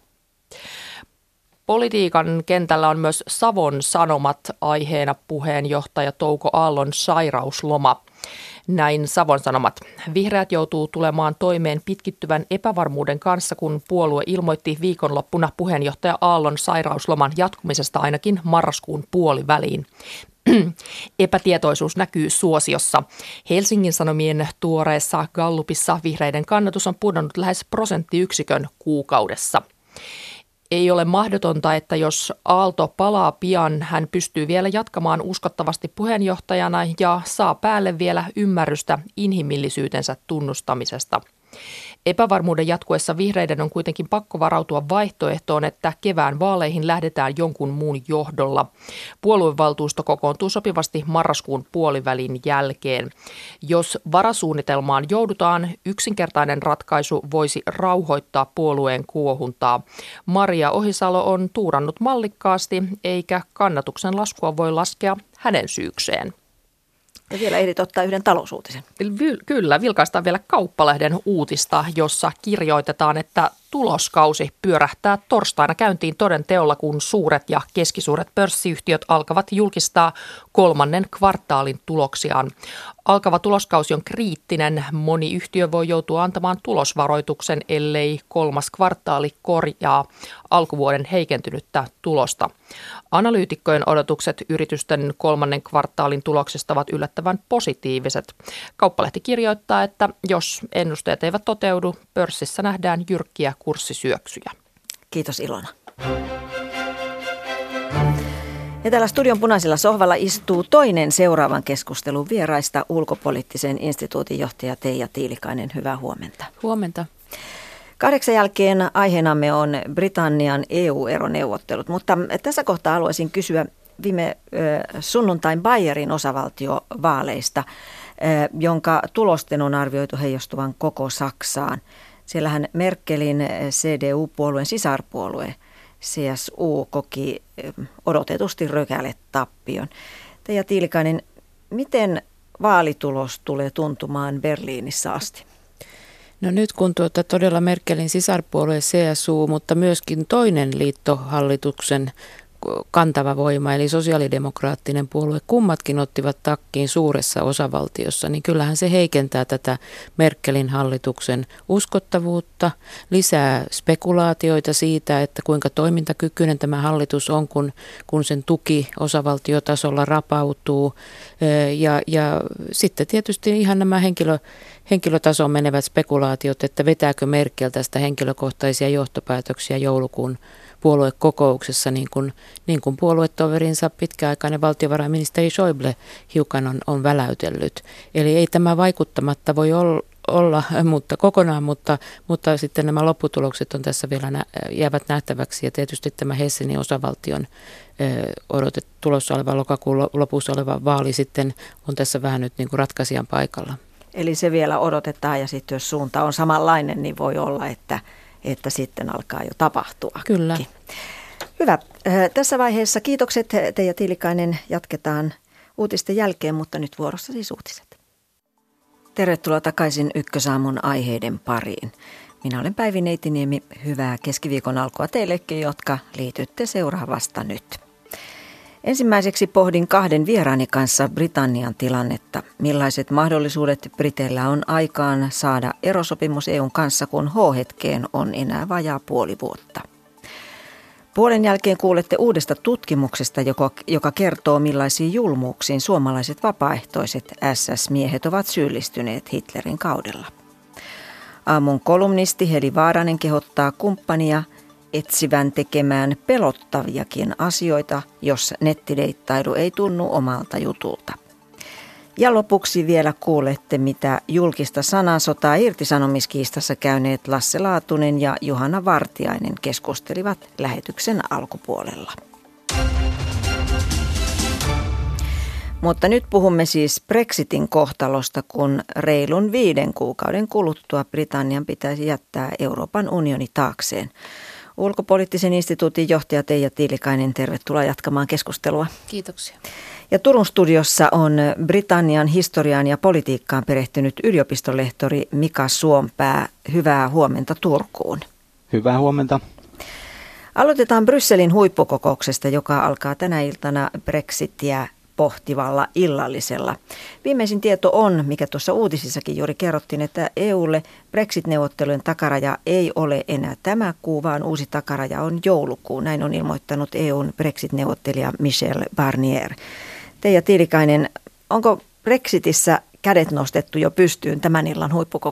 Politiikan kentällä on myös Savon Sanomat aiheena puheenjohtaja Touko Aallon sairausloma. Näin Savon Sanomat. Vihreät joutuu tulemaan toimeen pitkittyvän epävarmuuden kanssa, kun puolue ilmoitti viikonloppuna puheenjohtaja Aallon sairausloman jatkumisesta ainakin marraskuun puoliväliin. Epätietoisuus näkyy suosiossa. Helsingin Sanomien tuoreessa gallupissa vihreiden kannatus on pudonnut lähes prosenttiyksikön kuukaudessa. Ei ole mahdotonta, että jos Aalto palaa pian, hän pystyy vielä jatkamaan uskottavasti puheenjohtajana ja saa päälle vielä ymmärrystä inhimillisyytensä tunnustamisesta. Epävarmuuden jatkuessa vihreiden on kuitenkin pakko varautua vaihtoehtoon, että kevään vaaleihin lähdetään jonkun muun johdolla. Puoluevaltuusto kokoontuu sopivasti marraskuun puolivälin jälkeen. Jos varasuunnitelmaan joudutaan, yksinkertainen ratkaisu voisi rauhoittaa puolueen kuohuntaa. Maria Ohisalo on tuurannut mallikkaasti, eikä kannatuksen laskua voi laskea hänen syykseen. Ja vielä ehdit ottaa yhden talousuutisen. Kyllä, vilkaistaan vielä Kauppalehden uutista, jossa kirjoitetaan, että tuloskausi pyörähtää torstaina käyntiin toden teolla, kun suuret ja keskisuuret pörssiyhtiöt alkavat julkistaa kolmannen kvartaalin tuloksiaan. Alkava tuloskausi on kriittinen. Moni yhtiö voi joutua antamaan tulosvaroituksen, ellei kolmas kvartaali korjaa alkuvuoden heikentynyttä tulosta. Analyytikkojen odotukset yritysten kolmannen kvartaalin tuloksesta ovat yllättävän positiiviset. Kauppalehti kirjoittaa, että jos ennusteet eivät toteudu, pörssissä nähdään jyrkkiä kurssisyöksyjä. Kiitos Ilona. Ja täällä studion punaisella sohvalla istuu toinen seuraavan keskustelun vieraista, ulkopoliittisen instituutin johtaja Teija Tiilikainen. Hyvää huomenta. Huomenta. 8 jälkeen aiheenamme on Britannian EU-eroneuvottelut, mutta tässä kohtaa haluaisin kysyä viime sunnuntain Bayerin osavaltiovaaleista, jonka tulosten on arvioitu heijastuvan koko Saksaan. Siellähän Merkelin CDU-puolueen sisarpuolue CSU koki odotetusti rökäletappion. Teija Tiilikainen, miten vaalitulos tulee tuntumaan Berliinissä asti? No nyt kun todella Merkelin sisarpuolue CSU, mutta myöskin toinen liittohallituksen kantava voima, eli sosiaalidemokraattinen puolue, kummatkin ottivat takkiin suuressa osavaltiossa, niin kyllähän se heikentää tätä Merkelin hallituksen uskottavuutta, lisää spekulaatioita siitä, että kuinka toimintakykyinen tämä hallitus on, kun sen tuki osavaltiotasolla rapautuu. Ja sitten tietysti ihan nämä henkilötasoon menevät spekulaatiot, että vetääkö Merkel tästä henkilökohtaisia johtopäätöksiä joulukuun puoluekokouksessa, niin kuin puoluetoverinsa pitkäaikainen valtiovarainministeri Schäuble hiukan on väläytellyt. Eli ei tämä vaikuttamatta voi olla kokonaan, mutta sitten nämä lopputulokset on tässä vielä jäävät nähtäväksi, ja tietysti tämä Hessenin osavaltion tulossa oleva lokakuun lopussa oleva vaali sitten on tässä vähän nyt niin kuin ratkaisijan paikalla. Eli se vielä odotetaan ja sitten jos suunta on samanlainen, niin voi olla, että sitten alkaa jo tapahtua. Kyllä. Hyvä. Tässä vaiheessa kiitokset Teija Tiilikainen. Jatketaan uutisten jälkeen, mutta nyt vuorossa siis uutiset. Tervetuloa takaisin Ykkösaamun aiheiden pariin. Minä olen Päivi Neitiniemi. Hyvää keskiviikon alkua teillekin, jotka liitytte seuraavasta nyt. Ensimmäiseksi pohdin 2 vieraani kanssa Britannian tilannetta. Millaiset mahdollisuudet Briteillä on aikaan saada erosopimus EUn kanssa, kun H-hetkeen on enää vajaa puoli vuotta. Puolen jälkeen kuulette uudesta tutkimuksesta, joka kertoo millaisiin julmuuksiin suomalaiset vapaaehtoiset SS-miehet ovat syyllistyneet Hitlerin kaudella. Aamun kolumnisti Heli Vaaranen kehottaa kumppania etsivän tekemään pelottaviakin asioita, jos nettideittailu ei tunnu omalta jutulta. Ja lopuksi vielä kuulette, mitä julkista sanansotaa irtisanomiskiistassa käyneet Lasse Laatunen ja Johanna Vartiainen keskustelivat lähetyksen alkupuolella. Mutta nyt puhumme siis Brexitin kohtalosta, kun reilun 5 kuukauden kuluttua Britannian pitäisi jättää Euroopan unioni taakseen. Ulkopoliittisen instituutin johtaja Teija Tiilikainen, tervetuloa jatkamaan keskustelua. Kiitoksia. Ja Turun studiossa on Britannian historiaan ja politiikkaan perehtynyt yliopistolehtori Mika Suompää. Hyvää huomenta Turkuun. Hyvää huomenta. Aloitetaan Brysselin huippukokouksesta, joka alkaa tänä iltana Brexitiä pohtivalla illallisella. Viimeisin tieto on, mikä tuossa uutisissakin juuri kerrottiin, että EUlle Brexit-neuvottelujen takaraja ei ole enää tämä kuu, vaan uusi takaraja on joulukuu. Näin on ilmoittanut EUn Brexit-neuvottelija Michel Barnier. Teija Tiilikainen, onko Brexitissä kädet nostettu jo pystyyn tämän illan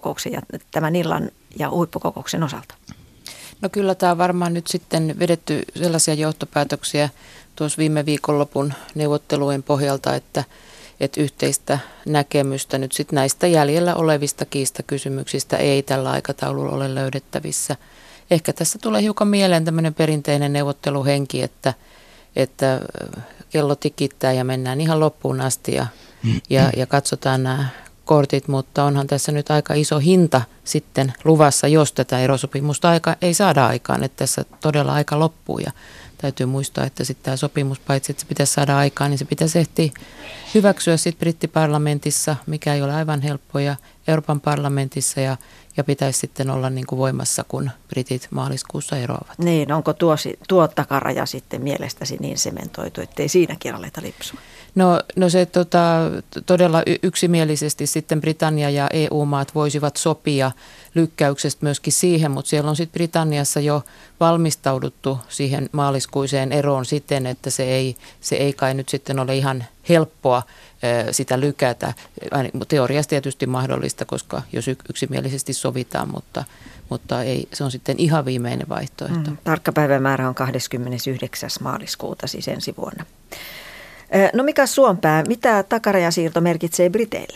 ja huippukokouksen osalta? No kyllä tämä on varmaan nyt sitten vedetty sellaisia johtopäätöksiä tuossa viime viikonlopun neuvottelujen pohjalta, että yhteistä näkemystä nyt sitten näistä jäljellä olevista kiistakysymyksistä ei tällä aikataululla ole löydettävissä. Ehkä tässä tulee hiukan mieleen tämmöinen perinteinen neuvotteluhenki, että kello tikittää ja mennään ihan loppuun asti ja katsotaan nämä kortit, mutta onhan tässä nyt aika iso hinta sitten luvassa, jos tätä erosopimusta ei saada aikaan, että tässä todella aika loppuu ja täytyy muistaa, että sitten tämä sopimus, paitsi että se pitäisi saada aikaan, niin se pitäisi ehtiä hyväksyä sitten brittiparlamentissa, mikä ei ole aivan helppoa, Euroopan parlamentissa ja pitäisi sitten olla niin kuin voimassa, kun britit maaliskuussa eroavat. Niin, onko tuo takaraja sitten mielestäsi niin sementoitu, ettei siinäkin aleta lipsua? No se todella yksimielisesti sitten Britannia ja EU-maat voisivat sopia lykkäyksestä myöskin siihen, mutta siellä on sitten Britanniassa jo valmistauduttu siihen maaliskuiseen eroon siten, että se ei kai nyt sitten ole ihan helppoa sitä lykätä. Teoriassa tietysti mahdollista, koska jos yksimielisesti sovitaan, mutta ei, se on sitten ihan viimeinen vaihtoehto. Tarkka päivämäärä on 29. maaliskuuta, siis ensi vuonna. No Mika Suompää, mitä takarajasiirto merkitsee Briteille?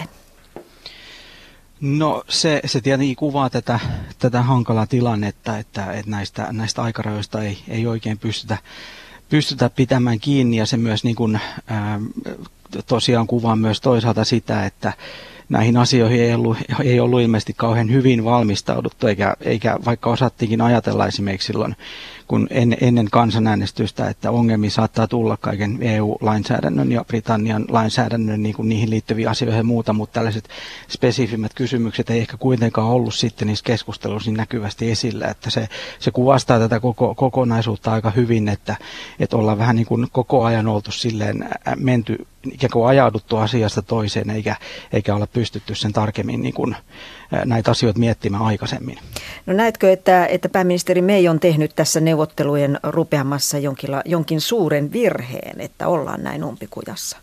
No se tietenkin kuvaa tätä hankalaa tilannetta, että näistä aikarajoista ei oikein pystytä pitämään kiinni ja se myös niin kuin, tosiaan kuvaa myös toisaalta sitä, että näihin asioihin ei ollut ilmeisesti kauhean hyvin valmistauduttu, eikä vaikka osattiinkin ajatella esimerkiksi silloin, kun ennen kansanäänestystä, että ongelmia saattaa tulla kaiken EU-lainsäädännön ja Britannian lainsäädännön niin kuin niihin liittyviä asioihin ja muuta, mutta tällaiset spesifimmät kysymykset ei ehkä kuitenkaan ollut sitten niissä keskusteluissa niin näkyvästi esillä, että se kuvastaa tätä kokonaisuutta aika hyvin, että ollaan vähän niin kuin koko ajan oltu silleen menty ikään kuin ajauduttu asiasta toiseen, eikä olla pystytty sen tarkemmin niin kuin näitä asioita miettimään aikaisemmin. No näetkö, että pääministeri May on tehnyt tässä neuvottelujen rupeamassa jonkin suuren virheen, että ollaan näin umpikujassa?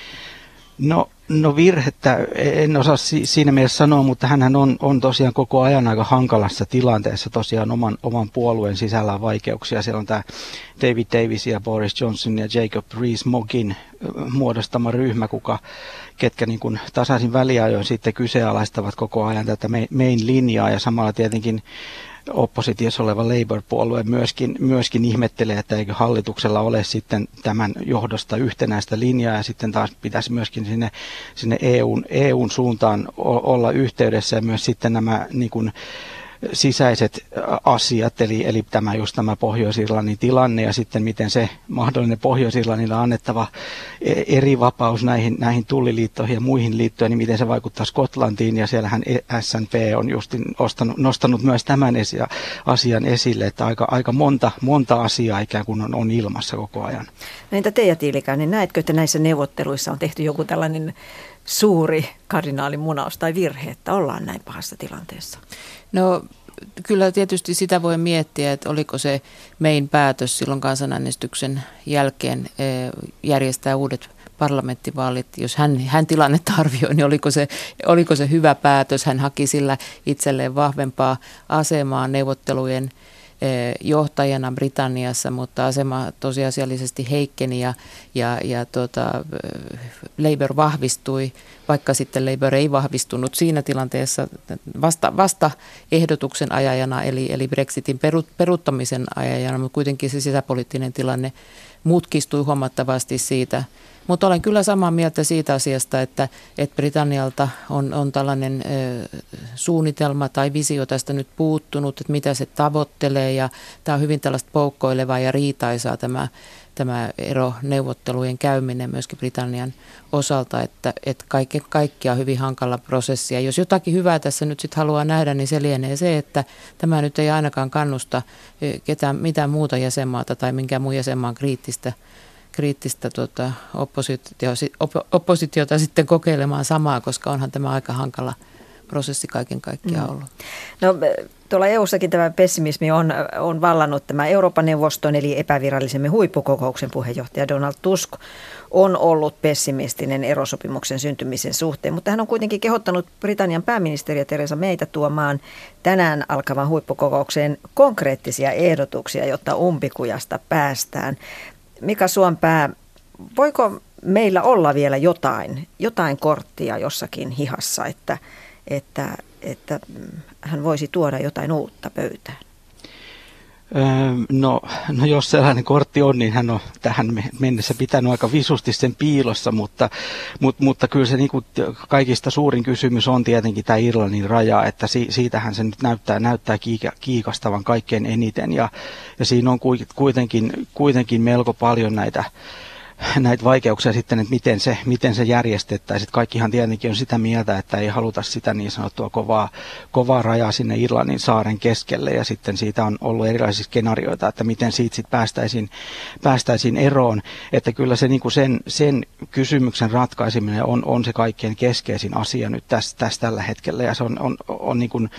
No virhettä en osaa siinä mielessä sanoa, mutta hänhän on tosiaan koko ajan aika hankalassa tilanteessa tosiaan oman puolueen sisällä on vaikeuksia. Siellä on tämä David Davis ja Boris Johnson ja Jacob Rees-Moggin muodostama ryhmä, ketkä niin kuin tasaisin väliajoin sitten kyseenalaistavat koko ajan tätä main linjaa ja samalla tietenkin oppositiossa oleva Labour-puolue myöskin ihmettelee, että eikö hallituksella ole sitten tämän johdosta yhtenäistä linjaa ja sitten taas pitäisi myöskin sinne EUn suuntaan olla yhteydessä ja myös sitten nämä niin kuin sisäiset asiat, eli tämä Pohjois-Irlannin tilanne ja sitten miten se mahdollinen Pohjois-Irlannille annettava eri vapaus näihin tulliliittoihin ja muihin liittoihin, niin miten se vaikuttaa Skotlantiin, ja siellähän SNP on just nostanut myös tämän asian esille, että aika monta asiaa ikään kuin on ilmassa koko ajan. No entä Teija Tiilikainen, näetkö, että näissä neuvotteluissa on tehty joku tällainen suuri kardinaalimunaus tai virhe, että ollaan näin pahassa tilanteessa? No kyllä tietysti sitä voi miettiä, että oliko se Mayn päätös silloin kansanäänestyksen jälkeen järjestää uudet parlamenttivaalit. Jos hän tilannetta arvioi, niin oliko se hyvä päätös. Hän haki sillä itselleen vahvempaa asemaa neuvottelujen johtajana Britanniassa, mutta asema tosiasiallisesti heikkeni ja Labour vahvistui, vaikka sitten Labour ei vahvistunut siinä tilanteessa vasta ehdotuksen ajajana, eli Brexitin peruuttamisen ajajana, mutta kuitenkin se sisäpoliittinen tilanne mutkistui huomattavasti siitä. Mutta olen kyllä samaa mieltä siitä asiasta, että Britannialta on tällainen suunnitelma tai visio tästä nyt puuttunut, että mitä se tavoittelee, ja tämä on hyvin tällaista poukkoilevaa ja riitaisaa tämä eroneuvottelujen käyminen myöskin Britannian osalta, että kaiken kaikkiaan hyvin hankala prosessi. Ja jos jotakin hyvää tässä nyt sitten haluaa nähdä, niin se lienee se, että tämä nyt ei ainakaan kannusta mitään muuta jäsenmaata tai minkään muun jäsenmaan kriittistä oppositiota sitten kokeilemaan samaa, koska onhan tämä aika hankala prosessi kaiken kaikkiaan ollut. No tuolla EU:ssakin tämä pessimismi on vallannut. Tämä Euroopan neuvoston eli epävirallisemmin huippukokouksen puheenjohtaja Donald Tusk on ollut pessimistinen erosopimuksen syntymisen suhteen, mutta hän on kuitenkin kehottanut Britannian pääministeriä Theresa Maytä tuomaan tänään alkavan huippukokoukseen konkreettisia ehdotuksia, jotta umpikujasta päästään. Mika Suompää, voiko meillä olla vielä jotain korttia jossakin hihassa, että hän voisi tuoda jotain uutta pöytään? No jos sellainen kortti on, niin hän on tähän mennessä pitänyt aika visusti sen piilossa, mutta kyllä se niin kuin kaikista suurin kysymys on tietenkin tämä Irlannin raja, että siitähän se nyt näyttää kiikastavan kaikkein eniten, ja siinä on kuitenkin melko paljon näitä vaikeuksia sitten, että miten se järjestettäisiin. Kaikkihan tietenkin on sitä mieltä, että ei haluta sitä niin sanottua kovaa rajaa sinne Irlannin saaren keskelle, ja sitten siitä on ollut erilaisia skenaarioita, että miten siitä sitten päästäisiin eroon. Että kyllä se niin kuin sen kysymyksen ratkaiseminen on se kaikkein keskeisin asia nyt tässä tällä hetkellä, ja se on niin kuin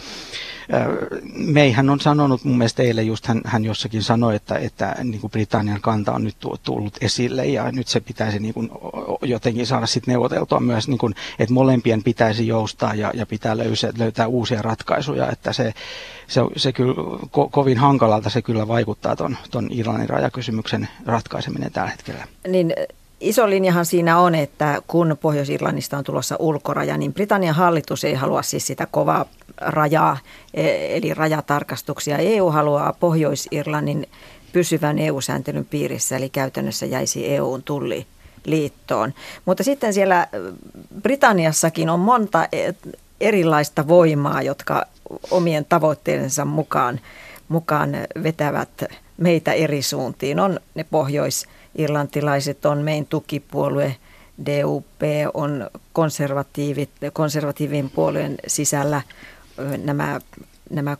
Mayhän on sanonut, mun mielestä eilen just hän jossakin sanoi, että niin kuin Britannian kanta on nyt tullut esille, ja nyt se pitäisi niin kuin jotenkin saada sitten neuvoteltua myös, niin kuin, että molempien pitäisi joustaa ja pitää löytää uusia ratkaisuja, että se kyllä kovin hankalalta se kyllä vaikuttaa ton Irlannin rajakysymyksen ratkaiseminen tällä hetkellä. Niin iso linjahan siinä on, että kun Pohjois-Irlannista on tulossa ulkoraja, niin Britannian hallitus ei halua siis sitä kovaa rajaa, eli rajatarkastuksia. EU haluaa Pohjois-Irlannin pysyvän EU-sääntelyn piirissä, eli käytännössä jäisi EU:n tulliliittoon. Mutta sitten siellä Britanniassakin on monta erilaista voimaa, jotka omien tavoitteidensa mukaan vetävät meitä eri suuntiin. On ne pohjois-irlantilaiset, on Mayn tukipuolue, DUP, on konservatiivin puolueen sisällä nämä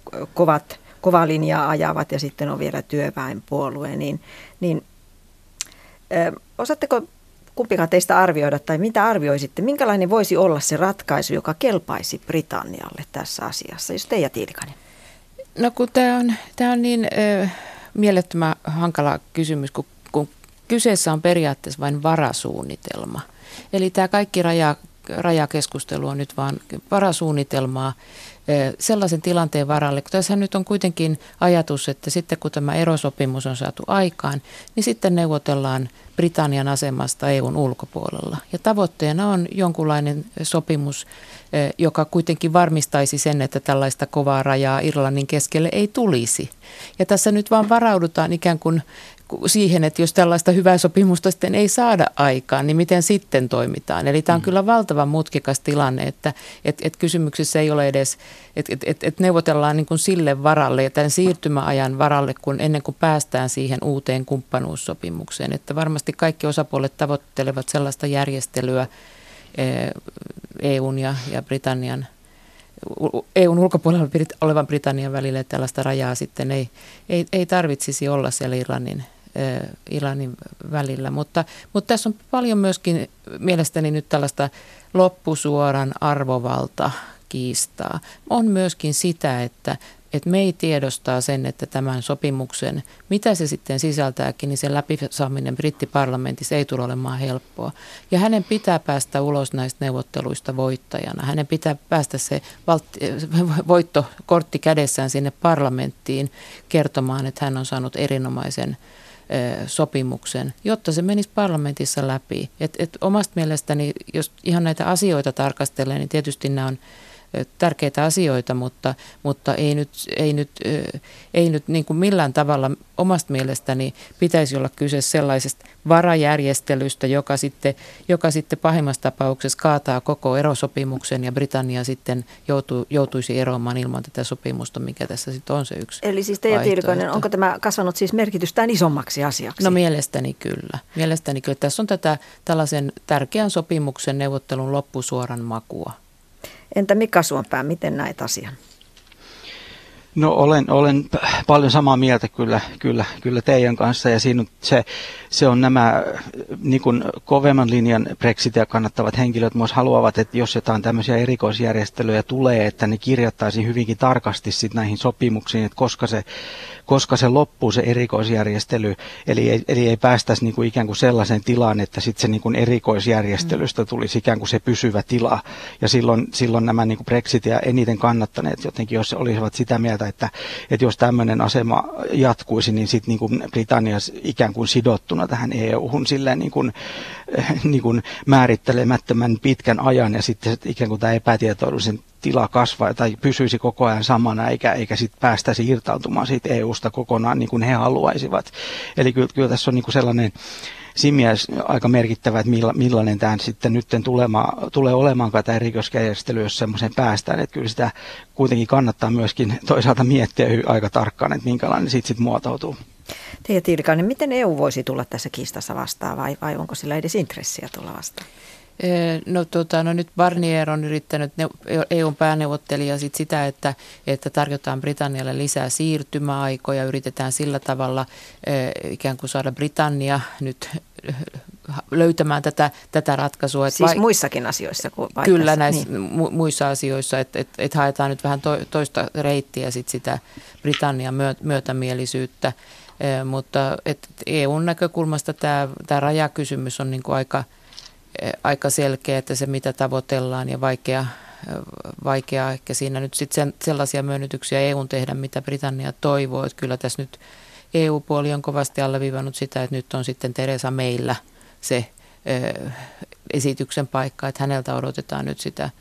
kovaa linjaa ajavat, ja sitten on vielä työväenpuolue. Niin osaatteko kumpikaan teistä arvioida, tai mitä arvioisitte, minkälainen voisi olla se ratkaisu, joka kelpaisi Britannialle tässä asiassa, jos Teija Tiilikainen? No kun tämä on niin mielettömän hankala kysymys, kun kyseessä on periaatteessa vain varasuunnitelma. Eli tämä kaikki rajakeskustelu on nyt vaan varasuunnitelmaa sellaisen tilanteen varalle, kun tässä nyt on kuitenkin ajatus, että sitten kun tämä erosopimus on saatu aikaan, niin sitten neuvotellaan Britannian asemasta EUn ulkopuolella. Ja tavoitteena on jonkunlainen sopimus, joka kuitenkin varmistaisi sen, että tällaista kovaa rajaa Irlannin keskelle ei tulisi. Ja tässä nyt vaan varaudutaan ikään kuin siihen, että jos tällaista hyvää sopimusta sitten ei saada aikaan, niin miten sitten toimitaan. Eli tämä on kyllä valtavan mutkikas tilanne, että kysymyksessä ei ole edes, että neuvotellaan niin kuin sille varalle ja tämän siirtymäajan varalle, kun ennen kuin päästään siihen uuteen kumppanuussopimukseen. Että varmasti kaikki osapuolet tavoittelevat sellaista järjestelyä EUn ja Britannian, EUn ulkopuolella olevan Britannian välillä, että tällaista rajaa sitten ei tarvitsisi olla siellä Irlannin välillä. Mutta tässä on paljon myöskin mielestäni nyt tällaista loppusuoran arvovaltakiistaa. On myöskin sitä, että me ei tiedostaa sen, että tämän sopimuksen, mitä se sitten sisältääkin, niin sen läpisaaminen brittiparlamentissa ei tule olemaan helppoa. Ja hänen pitää päästä ulos näistä neuvotteluista voittajana. Hänen pitää päästä se voittokortti kädessään sinne parlamenttiin kertomaan, että hän on saanut erinomaisen sopimuksen, jotta se menisi parlamentissa läpi. Et omasta mielestäni, jos ihan näitä asioita tarkastelee, niin tietysti nämä on tärkeitä asioita, mutta ei nyt niin kuin millään tavalla omasta mielestäni pitäisi olla kyse sellaisesta varajärjestelystä, joka sitten pahimmassa tapauksessa kaataa koko erosopimuksen ja Britannia sitten joutuisi eroamaan ilman tätä sopimusta, mikä tässä sitten on se yksi. Eli siis Teija Tiilikainen, onko tämä kasvanut siis merkitystään isommaksi asiaksi? No mielestäni kyllä. Tässä on tätä tällaisen tärkeän sopimuksen neuvottelun loppusuoran makua. Entä Mika Suompää, miten näet asian? No olen paljon samaa mieltä kyllä teidän kanssa, ja siinä se on nämä niin kuin kovemman linjan Brexitia kannattavat henkilöt myös haluavat, että jos jotain tämmöisiä erikoisjärjestelyjä tulee, että ne kirjattaisiin hyvinkin tarkasti sit näihin sopimuksiin, että koska se loppuu se erikoisjärjestely, eli ei päästäisi niin kuin ikään kuin sellaiseen tilaan, että sitten se niin kuin erikoisjärjestelystä tulisi ikään kuin se pysyvä tila, ja silloin nämä niin kuin Brexitia eniten kannattaneet jotenkin, jos olisivat sitä mieltä, että jos tämmöinen asema jatkuisi, niin sitten niin kuin Britannia ikään kuin sidottuna tähän EU-hun silleen niin kuin määrittelemättömän pitkän ajan, ja sitten ikään kuin tämä epätietoisuuden tila kasvaa tai pysyisi koko ajan samana, eikä sitten päästäisi irtautumaan siitä EUsta kokonaan niin kuin he haluaisivat. Eli kyllä tässä on niin kuin sellainen simiäis aika merkittävä, että millainen tämä sitten nyt tulee olemaankaan tämä erikoisjärjestely, jos semmoiseen päästään. Että kyllä sitä kuitenkin kannattaa myöskin toisaalta miettiä aika tarkkaan, että minkälainen siitä sitten muotoutuu. Teija Tiilikainen, miten EU voisi tulla tässä kiistassa vastaan vai onko sillä edes intressiä tulla vastaan? No nyt Barnier on yrittänyt EUn pääneuvottelija sitä, että tarjotaan Britannialle lisää siirtymäaikoja, yritetään sillä tavalla ikään kuin saada Britannia nyt löytämään tätä ratkaisua. Siis muissakin asioissa kuin kyllä näissä muissa asioissa, että haetaan nyt vähän toista reittiä sitä Britannian myötämielisyyttä, mutta EUn näkökulmasta tämä rajakysymys on niin kuin aika selkeä, että se mitä tavoitellaan ja vaikea ehkä siinä nyt sitten sellaisia myönnytyksiä EUn tehdä, mitä Britannia toivoo. Että kyllä tässä nyt EU-puoli on kovasti alleviivannut sitä, että nyt on sitten Theresa Maylla se esityksen paikka, että häneltä odotetaan nyt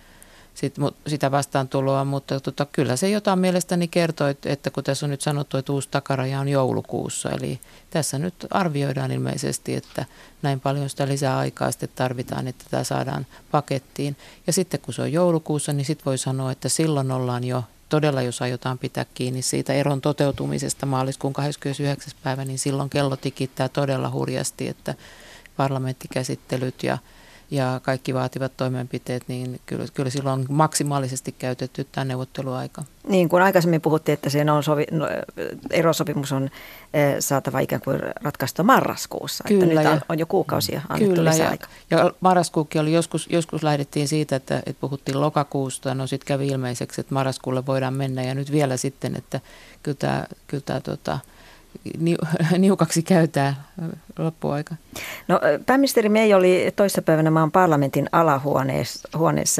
sitä vastaantuloa, mutta kyllä se jotain mielestäni kertoo, että kun tässä on nyt sanottu, että uusi takaraja on joulukuussa, eli tässä nyt arvioidaan ilmeisesti, että näin paljon sitä lisää aikaa sitten tarvitaan, että tämä saadaan pakettiin. Ja sitten kun se on joulukuussa, niin sitten voi sanoa, että silloin ollaan jo todella, jos aiotaan pitää kiinni siitä eron toteutumisesta maaliskuun 29. päivä, niin silloin kello tikittää todella hurjasti, että parlamenttikäsittelyt ja kaikki vaativat toimenpiteet, niin kyllä silloin on maksimaalisesti käytetty tämä neuvotteluaika. Niin kuin aikaisemmin puhuttiin, että erosopimus on saatava ikään kuin ratkaistua marraskuussa. Kyllä, että nyt on jo kuukausia annettu lisäaikaa. Ja marraskuukin oli joskus lähdettiin siitä, että puhuttiin lokakuusta, no sitten kävi ilmeiseksi, että marraskuulle voidaan mennä ja nyt vielä sitten, että kyllä tämä niukaksi käytää loppuaika. No, pääministeri May oli toissapäivänä maan parlamentin alahuoneessa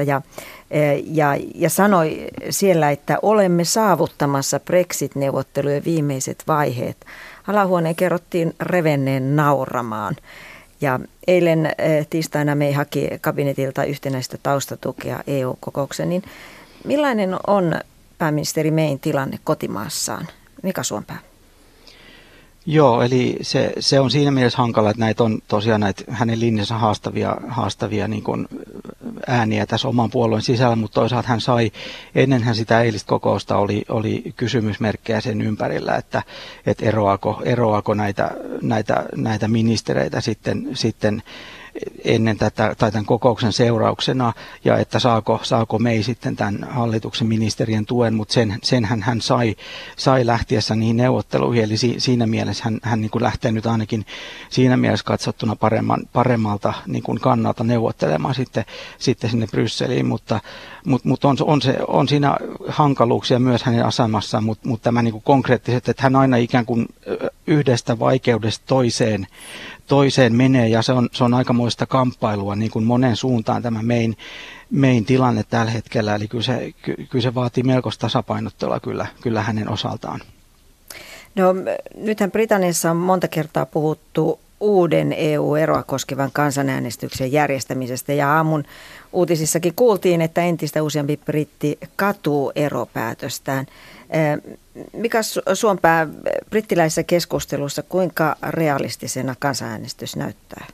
ja sanoi siellä, että olemme saavuttamassa Brexit-neuvottelujen viimeiset vaiheet. Alahuoneen kerrottiin revenneen nauramaan. Ja eilen tiistaina May haki kabinetilta yhtenäistä taustatukea EU-kokoukseen. Niin millainen on pääministeri Mayn tilanne kotimaassaan? Mika Suompää. Joo, eli se on siinä mielessä hankala, että näitä on tosiaan näitä hänen linjansa haastavia niin kuin ääniä tässä oman puolueen sisällä, mutta toisaalta hän sai, ennenhän sitä eilistä kokousta oli kysymysmerkkejä sen ympärillä, että eroako näitä ministereitä sitten ennen tätä tai tämän kokouksen seurauksena, ja että saako May sitten tämän hallituksen ministerien tuen, mutta senhän hän sai lähtiessä niihin neuvotteluihin, eli siinä mielessä hän niin kuin lähtee nyt ainakin siinä mielessä katsottuna paremmalta niin kuin kannalta neuvottelemaan sitten sinne Brysseliin, mutta on siinä hankaluuksia myös hänen asemassaan, mutta tämä niin kuin konkreettisesti, että hän aina ikään kuin yhdestä vaikeudesta toiseen menee, ja se on aikamoista kamppailua niin kuin monen suuntaan tämä Mayn tilanne tällä hetkellä, eli kyllä se vaatii melkoista tasapainottelua kyllä hänen osaltaan. No, nythän Britanniassa on monta kertaa puhuttu uuden EU-eroa koskevan kansanäänestyksen järjestämisestä, ja aamun uutisissakin kuultiin, että entistä useampi britti katuu eropäätöstään. Mika Suompää, brittiläisessä keskustelussa, kuinka realistisena kansanäänestys näyttää?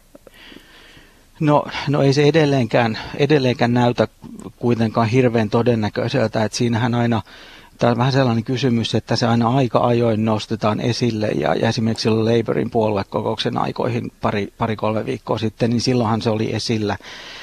No ei se edelleenkään näytä kuitenkaan hirveän todennäköiseltä, että siinähän aina, tämä on vähän sellainen kysymys, että se aina aika ajoin nostetaan esille, ja esimerkiksi silloin Labourin puoluekokouksen aikoihin pari-kolme viikkoa sitten, niin silloinhan se oli esillä.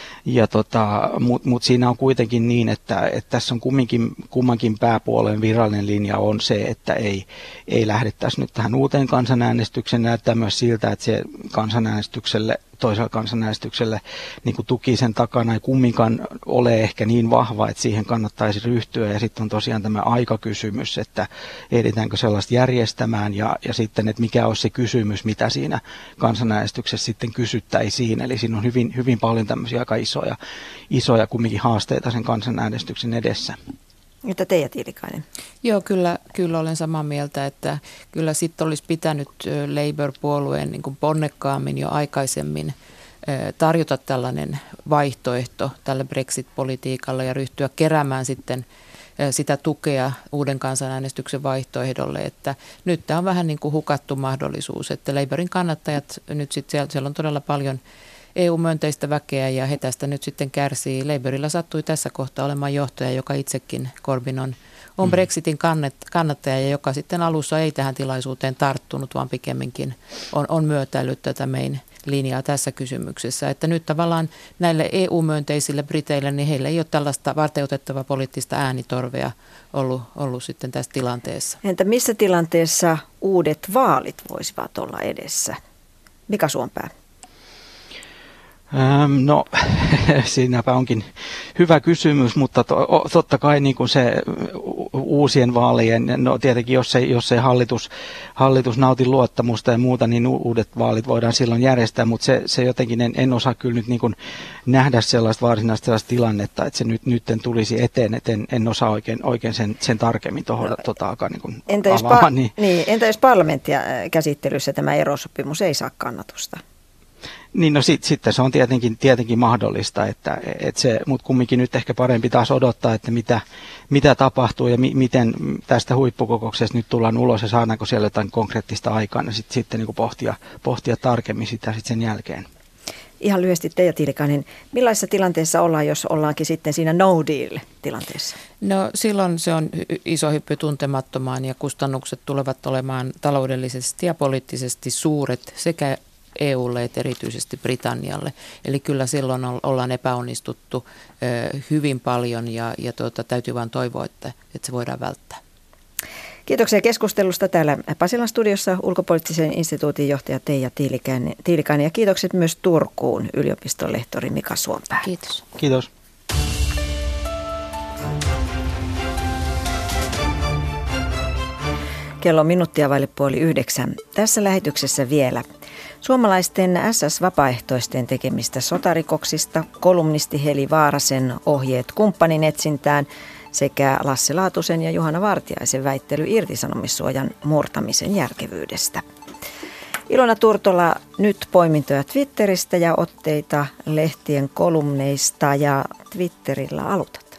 Mutta siinä on kuitenkin niin, että tässä on kummankin pääpuolueen virallinen linja on se, että ei lähdettäisi nyt tähän uuteen kansanäänestykseen. Näyttää myös siltä, että se toisella kansanäänestykselle niin kuin tuki sen takana ei kumminkaan ole ehkä niin vahva, että siihen kannattaisi ryhtyä. Ja sitten on tosiaan tämä aikakysymys, että ehditäänkö sellaista järjestämään, ja sitten, että mikä olisi se kysymys, mitä siinä kansanäänestyksessä sitten kysyttäisiin. Eli siinä on hyvin, hyvin paljon tämmöisiä aika isoja kumminkin haasteita sen kansanäänestyksen edessä. Mitä Teija Tiilikainen? Joo, kyllä olen samaa mieltä, että kyllä sitten olisi pitänyt Labour-puolueen niin kuin ponnekkaammin jo aikaisemmin tarjota tällainen vaihtoehto tälle Brexit-politiikalle ja ryhtyä keräämään sitten sitä tukea uuden kansanäänestyksen vaihtoehdolle, että nyt tämä on vähän niin kuin hukattu mahdollisuus, että Labourin kannattajat nyt sitten siellä on todella paljon EU-myönteistä väkeä ja he tästä nyt sitten kärsii. Labourilla sattui tässä kohtaa olemaan johtaja, joka itsekin, Corbyn, on Brexitin kannattaja ja joka sitten alussa ei tähän tilaisuuteen tarttunut, vaan pikemminkin on myötäillyt tätä Mayn linjaa tässä kysymyksessä. Että nyt tavallaan näille EU-myönteisille briteille, niin heillä ei ole tällaista varteutettavaa poliittista äänitorvea ollut sitten tässä tilanteessa. Entä missä tilanteessa uudet vaalit voisivat olla edessä? Mika Suompää? No, siinäpä onkin hyvä kysymys, mutta totta kai niin kuin se uusien vaalien, no tietenkin jos ei hallitus nauti luottamusta ja muuta, niin uudet vaalit voidaan silloin järjestää, mutta se jotenkin en osaa kyllä nyt niin kuin nähdä sellaista varsinaista sellaista tilannetta, että se nyt tulisi eteen, että en osaa oikein sen tarkemmin tuohon alkaa niin kuin avaamaan. Entä jos parlamenttia käsittelyssä tämä erosopimus ei saa kannatusta? Niin no sitten se on tietenkin mahdollista, mutta kumminkin nyt ehkä parempi taas odottaa, että mitä tapahtuu ja miten tästä huippukokouksesta nyt tullaan ulos ja saadaanko siellä jotain konkreettista aikaa ja sitten niin pohtia tarkemmin sitä sitten sen jälkeen. Ihan lyhyesti Teija Tiilikainen, millaisessa tilanteessa ollaan, jos ollaankin sitten siinä no deal -tilanteessa? No silloin se on iso hyppy tuntemattomaan ja kustannukset tulevat olemaan taloudellisesti ja poliittisesti suuret sekä EUlle että erityisesti Britannialle. Eli kyllä silloin ollaan epäonnistuttu hyvin paljon ja täytyy vain toivoa, että se voidaan välttää. Kiitoksia keskustelusta täällä Pasilan studiossa ulkopoliittisen instituutin johtaja Teija Tiilikainen ja kiitokset myös Turkuun yliopiston lehtori Mika Suompää. Kiitos. Kiitos. Kello on minuuttia vaille 8:30. Tässä lähetyksessä vielä. Suomalaisten SS-vapaaehtoisten tekemistä sotarikoksista, kolumnisti Heli Vaarasen ohjeet kumppanin etsintään sekä Lasse Laatusen ja Juhana Vartiaisen väittely irtisanomissuojan murtamisen järkevyydestä. Ilona Turtola, nyt poimintoja Twitteristä ja otteita lehtien kolumneista ja Twitterillä aloitat.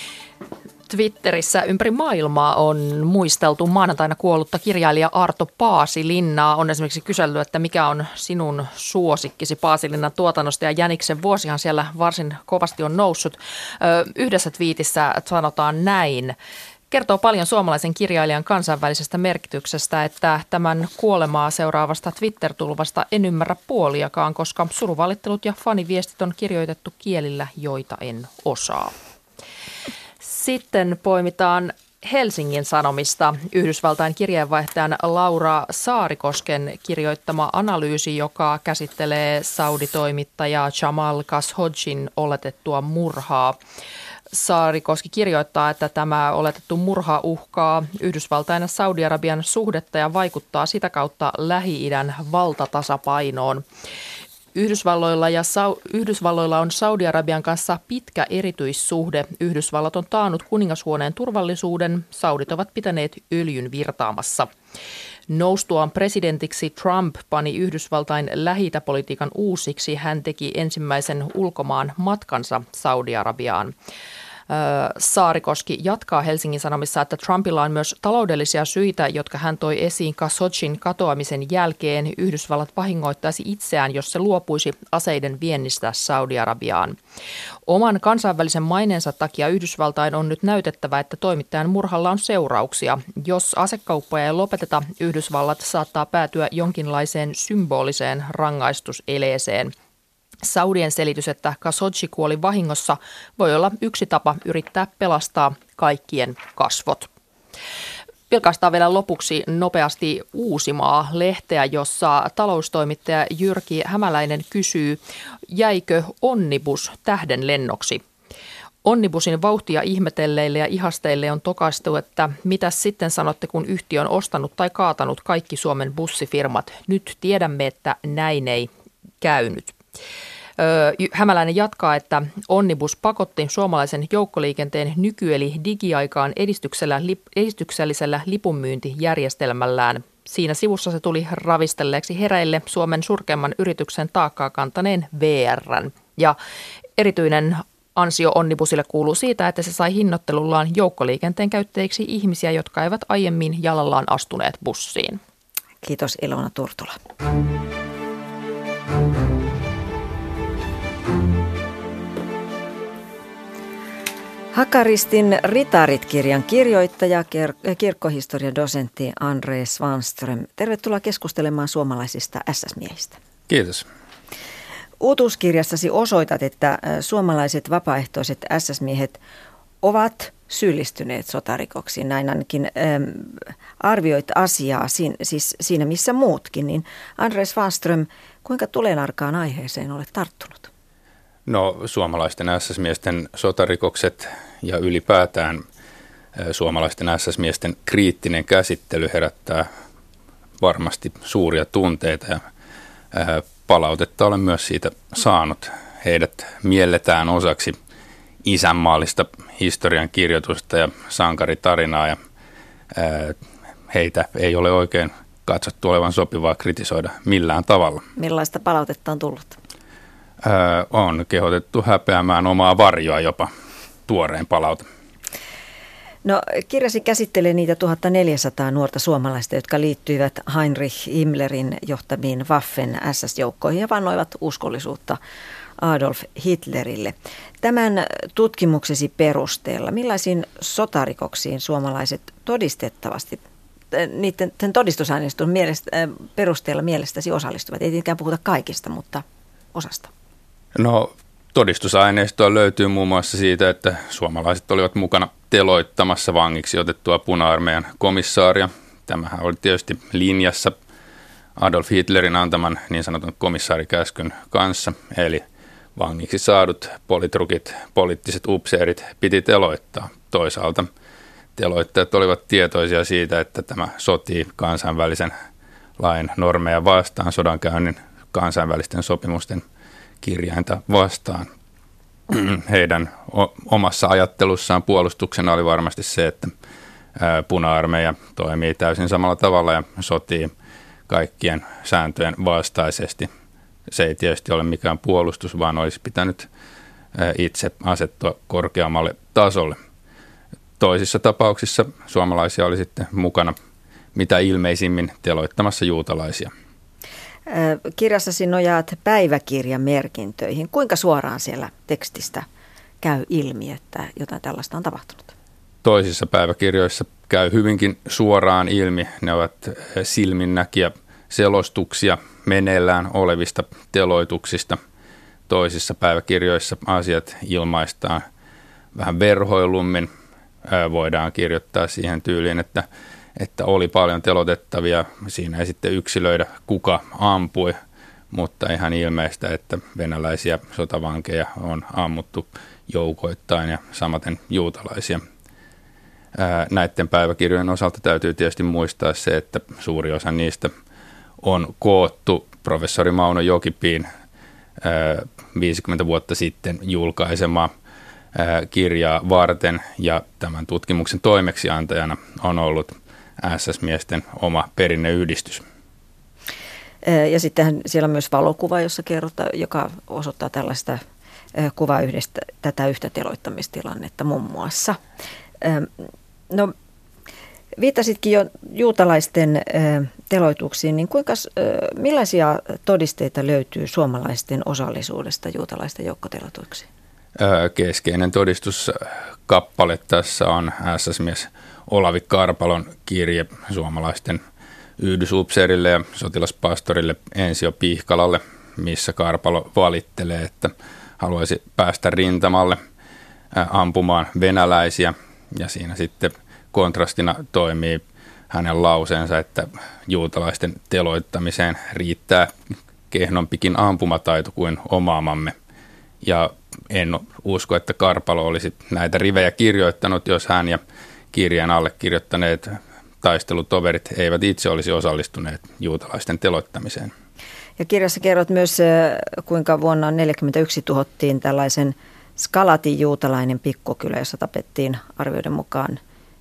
Twitterissä ympäri maailmaa on muisteltu maanantaina kuollutta kirjailija Arto Paasilinnaa. On esimerkiksi kyselty, että mikä on sinun suosikkisi Paasilinnan tuotannosta, ja Jäniksen vuosihan siellä varsin kovasti on noussut. Yhdessä twiitissä sanotaan näin. Kertoo paljon suomalaisen kirjailijan kansainvälisestä merkityksestä, että tämän kuolemaa seuraavasta Twitter-tulvasta en ymmärrä puoliakaan, koska suruvalittelut ja faniviestit on kirjoitettu kielillä, joita en osaa. Sitten poimitaan Helsingin Sanomista Yhdysvaltain kirjeenvaihtajan Laura Saarikosken kirjoittama analyysi, joka käsittelee sauditoimittaja Jamal Khashoggin oletettua murhaa. Saarikoski kirjoittaa, että tämä oletettu murha uhkaa Yhdysvaltain ja Saudi-Arabian suhdetta ja vaikuttaa sitä kautta Lähi-idän valtatasapainoon. Yhdysvalloilla on Saudi-Arabian kanssa pitkä erityissuhde. Yhdysvallat on taannut kuningashuoneen turvallisuuden. Saudit ovat pitäneet öljyn virtaamassa. Noustuaan presidentiksi Trump pani Yhdysvaltain Lähi-itä-politiikan uusiksi. Hän teki ensimmäisen ulkomaan matkansa Saudi-Arabiaan. Saarikoski jatkaa Helsingin Sanomissa, että Trumpilla on myös taloudellisia syitä, jotka hän toi esiin Khashoggin katoamisen jälkeen. Yhdysvallat vahingoittaisi itseään, jos se luopuisi aseiden viennistä Saudi-Arabiaan. Oman kansainvälisen maineensa takia Yhdysvaltain on nyt näytettävä, että toimittajan murhalla on seurauksia. Jos asekauppoja ei lopeteta, Yhdysvallat saattaa päätyä jonkinlaiseen symboliseen rangaistuseleeseen. Saudien selitys, että Khashoggi kuoli vahingossa, voi olla yksi tapa yrittää pelastaa kaikkien kasvot. Vilkaistaan vielä lopuksi nopeasti Uusimaa-lehteä, jossa taloustoimittaja Jyrki Hämäläinen kysyy, jäikö Onnibus tähden lennoksi? Onnibusin vauhtia ihmetelleille ja ihasteille on tokaistu, että mitäs sitten sanotte, kun yhtiö on ostanut tai kaatanut kaikki Suomen bussifirmat. Nyt tiedämme, että näin ei käynyt. Hämäläinen jatkaa, että Onnibus pakotti suomalaisen joukkoliikenteen nykyeli digiaikaan edistyksellisellä lipunmyyntijärjestelmällään. Siinä sivussa se tuli ravistelleeksi hereille Suomen surkeimman yrityksen taakkaa kantaneen VR:n. Ja erityinen ansio Onnibusille kuuluu siitä, että se sai hinnoittelullaan joukkoliikenteen käyttäjiksi ihmisiä, jotka eivät aiemmin jalallaan astuneet bussiin. Kiitos Ilona Turtola. Hakaristin ritarit-kirjan kirjoittaja, kirkkohistorian dosentti Andre Svanström. Tervetuloa keskustelemaan suomalaisista SS-miehistä. Kiitos. Uutuuskirjassasi osoitat, että suomalaiset vapaaehtoiset SS-miehet ovat syyllistyneet sotarikoksiin. Näin ainakin arvioit asiaa siis siinä missä muutkin. Niin Andre Svanström, kuinka tulenarkaan aiheeseen olet tarttunut? No, suomalaisten SS-miesten sotarikokset ja ylipäätään suomalaisten SS-miesten kriittinen käsittely herättää varmasti suuria tunteita ja palautetta olen myös siitä saanut. Heidät mielletään osaksi isänmaallista historian kirjoitusta ja sankaritarinaa ja heitä ei ole oikein katsottu olevan sopivaa kritisoida millään tavalla. Millaista palautetta on tullut? On kehotettu häpeämään omaa varjoa jopa, tuoreen palaute. No, kirjasi käsittelee niitä 1400 nuorta suomalaista, jotka liittyivät Heinrich Himmlerin johtamiin Waffen SS-joukkoihin ja vannoivat uskollisuutta Adolf Hitlerille. Tämän tutkimuksesi perusteella, millaisiin sotarikoksiin suomalaiset todistettavasti, niiden todistusaineiston perusteella mielestäsi osallistuvat? Ei tietenkään puhuta kaikista, mutta osasta. No, todistusaineistoa löytyy muun muassa siitä, että suomalaiset olivat mukana teloittamassa vangiksi otettua puna-armeijan komissaaria. Tämähän oli tietysti linjassa Adolf Hitlerin antaman niin sanotun komissaarikäskyn kanssa, eli vangiksi saadut politrukit, poliittiset upseerit piti teloittaa. Toisaalta teloittajat olivat tietoisia siitä, että tämä sotii kansainvälisen lain normeja vastaan, sodankäynnin kansainvälisten sopimusten kirjainta vastaan. Heidän omassa ajattelussaan puolustuksena oli varmasti se, että Puna-armeija toimii täysin samalla tavalla ja sotii kaikkien sääntöjen vastaisesti. Se ei tietysti ole mikään puolustus, vaan olisi pitänyt itse asettua korkeammalle tasolle. Toisissa tapauksissa suomalaisia oli sitten mukana mitä ilmeisimmin teloittamassa juutalaisia. Kirjassasi nojaat päiväkirjamerkintöihin. Kuinka suoraan siellä tekstistä käy ilmi, että jotain tällaista on tapahtunut? Toisissa päiväkirjoissa käy hyvinkin suoraan ilmi. Ne ovat silminnäkiä selostuksia meneillään olevista teloituksista. Toisissa päiväkirjoissa asiat ilmaistaan vähän verhoilummin. Voidaan kirjoittaa siihen tyyliin, että oli paljon telotettavia. Siinä ei sitten yksilöidä, kuka ampui, mutta ihan ilmeistä, että venäläisiä sotavankeja on ammuttu joukoittain ja samaten juutalaisia. Näiden päiväkirjojen osalta täytyy tietysti muistaa se, että suuri osa niistä on koottu professori Mauno Jokipiin 50 vuotta sitten julkaisemaa kirjaa varten, ja tämän tutkimuksen toimeksiantajana on ollut SS-miesten oma perinneyhdistys. Ja sitten siellä on myös valokuva, joka osoittaa tällaista kuvaa tätä yhtä teloittamistilannetta muun muassa. No, viittasitkin jo juutalaisten teloituksiin, niin millaisia todisteita löytyy suomalaisten osallisuudesta juutalaisten joukkoteloituksiin? Keskeinen todistuskappale tässä on SS-mies Olavi Karpalon kirje suomalaisten yhdysupseerille ja sotilaspastorille Ensio Pihkalalle, missä Karpalo valittelee, että haluaisi päästä rintamalle ampumaan venäläisiä, ja siinä sitten kontrastina toimii hänen lauseensa, että juutalaisten teloittamiseen riittää kehnompikin ampumataito kuin omaamamme. Ja en usko, että Karpalo olisi näitä rivejä kirjoittanut, jos hän ja kirjan allekirjoittaneet taistelutoverit eivät itse olisi osallistuneet juutalaisten teloittamiseen. Ja kirjassa kerrot myös, kuinka vuonna 1941 tuhottiin tällaisen Skalatin juutalainen pikkukylä, jossa tapettiin arvioiden mukaan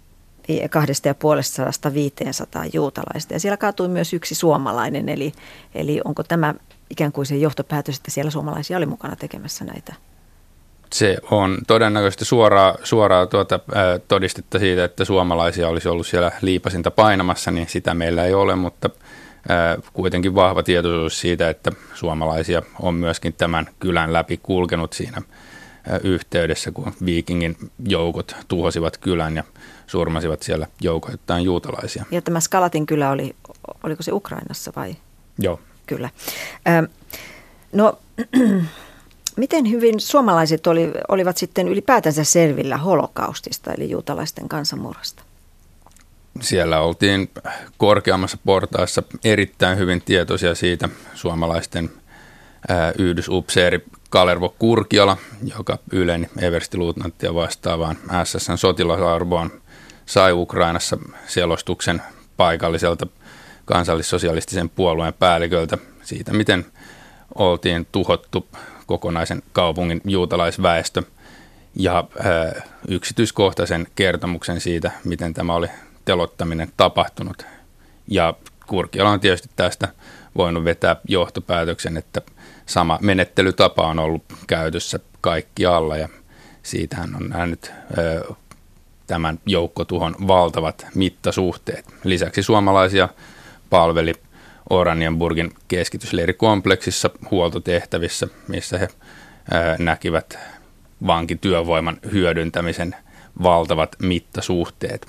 250–500 juutalaista. Ja siellä kaatui myös yksi suomalainen, eli onko tämä ikään kuin se johtopäätös, että siellä suomalaisia oli mukana tekemässä näitä? Se on todennäköisesti suoraa todistetta siitä, että suomalaisia olisi ollut siellä liipasinta painamassa, niin sitä meillä ei ole, mutta kuitenkin vahva tietoisuus siitä, että suomalaisia on myöskin tämän kylän läpi kulkenut siinä yhteydessä, kun viikingin joukot tuhosivat kylän ja surmasivat siellä joukoittain juutalaisia. Ja tämä Skalatin kylä oliko se Ukrainassa vai? Joo. Kyllä. No, miten hyvin suomalaiset olivat sitten ylipäätänsä selvillä holokaustista, eli juutalaisten kansanmurhasta? Siellä oltiin korkeammassa portaassa erittäin hyvin tietoisia siitä. Suomalaisten yhdysupseeri Kalervo Kurkiala, joka yleni everstiluutnanttia vastaavaan SS:n sotilasarvoon, sai Ukrainassa selostuksen paikalliselta kansallissosialistisen puolueen päälliköltä siitä, miten oltiin tuhottu kokonaisen kaupungin juutalaisväestö, ja yksityiskohtaisen kertomuksen siitä, miten tämä oli telottaminen tapahtunut. Ja Kurkiala on tietysti tästä voinut vetää johtopäätöksen, että sama menettelytapa on ollut käytössä kaikkialla, ja siitä hän on nähnyt tämän joukkotuhon valtavat mittasuhteet. Lisäksi suomalaisia palveli Oranienburgin keskitysleirikompleksissa huoltotehtävissä, missä he näkivät vankityövoiman hyödyntämisen valtavat mittasuhteet.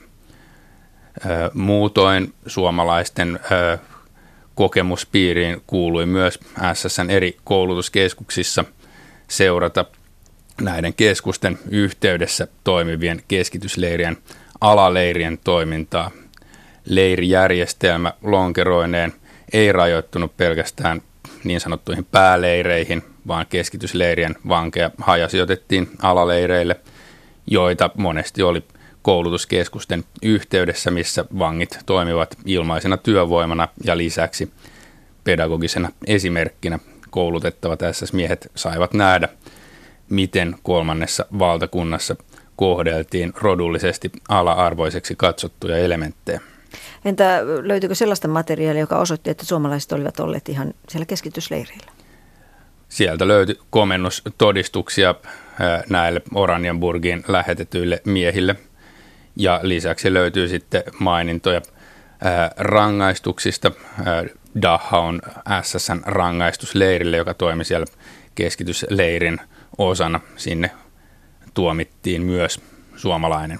Muutoin suomalaisten kokemuspiiriin kuului myös SS:n eri koulutuskeskuksissa seurata näiden keskusten yhteydessä toimivien keskitysleirien alaleirien toimintaa. Leirijärjestelmä lonkeroineen ei rajoittunut pelkästään niin sanottuihin pääleireihin, vaan keskitysleirien vankeja hajasijoitettiin alaleireille, joita monesti oli koulutuskeskusten yhteydessä, missä vangit toimivat ilmaisena työvoimana, ja lisäksi pedagogisena esimerkkinä koulutettavat SS-miehet saivat nähdä, miten kolmannessa valtakunnassa kohdeltiin rodullisesti ala-arvoiseksi katsottuja elementtejä. Entä löytyykö sellaista materiaalia, joka osoitti, että suomalaiset olivat olleet ihan siellä keskitysleireillä? Sieltä löytyi komennustodistuksia näille Oranienburgiin lähetetyille miehille ja lisäksi löytyy sitten mainintoja rangaistuksista. Dachau SS:n rangaistusleirille, joka toimi siellä keskitysleirin osana. Sinne tuomittiin myös suomalainen.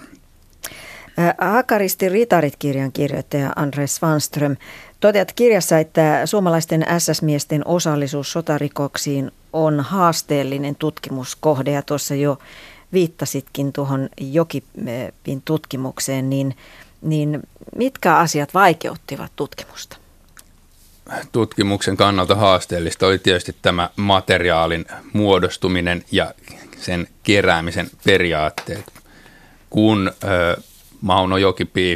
Hakaristi Ritarit-kirjan kirjoittaja Andres Svanström, toteat kirjassa, että suomalaisten SS-miesten osallisuus sotarikoksiin on haasteellinen tutkimuskohde, ja tuossa jo viittasitkin tuohon Jokipin tutkimukseen, niin mitkä asiat vaikeuttivat tutkimusta? Tutkimuksen kannalta haasteellista oli tietysti tämä materiaalin muodostuminen ja sen keräämisen periaatteet. Kun Mauno Jokipii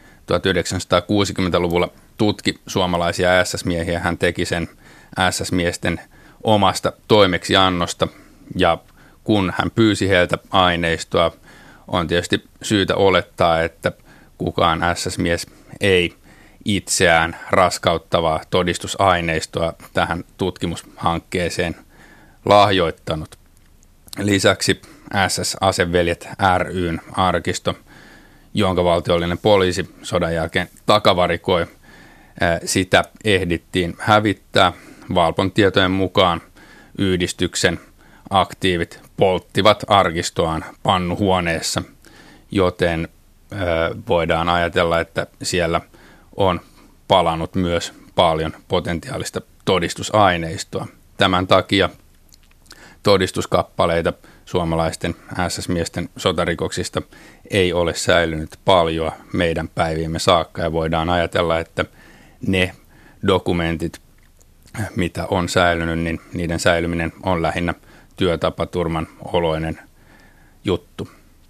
1960-luvulla tutki suomalaisia SS-miehiä, hän teki sen SS-miesten omasta toimeksiannosta, ja kun hän pyysi heiltä aineistoa, on tietysti syytä olettaa, että kukaan SS-mies ei itseään raskauttavaa todistusaineistoa tähän tutkimushankkeeseen lahjoittanut. Lisäksi SS-aseveljet ry:n arkisto, jonka valtiollinen poliisi sodan jälkeen takavarikoi, sitä ehdittiin hävittää. Valpon tietojen mukaan yhdistyksen aktiivit polttivat arkistoaan pannuhuoneessa, joten voidaan ajatella, että siellä on palannut myös paljon potentiaalista todistusaineistoa. Tämän takia todistuskappaleita suomalaisten SS-miesten sotarikoksista ei ole säilynyt paljon meidän päiviimme saakka, ja voidaan ajatella, että ne dokumentit, mitä on säilynyt, niin niiden säilyminen on lähinnä työtapaturman oloinen juttu.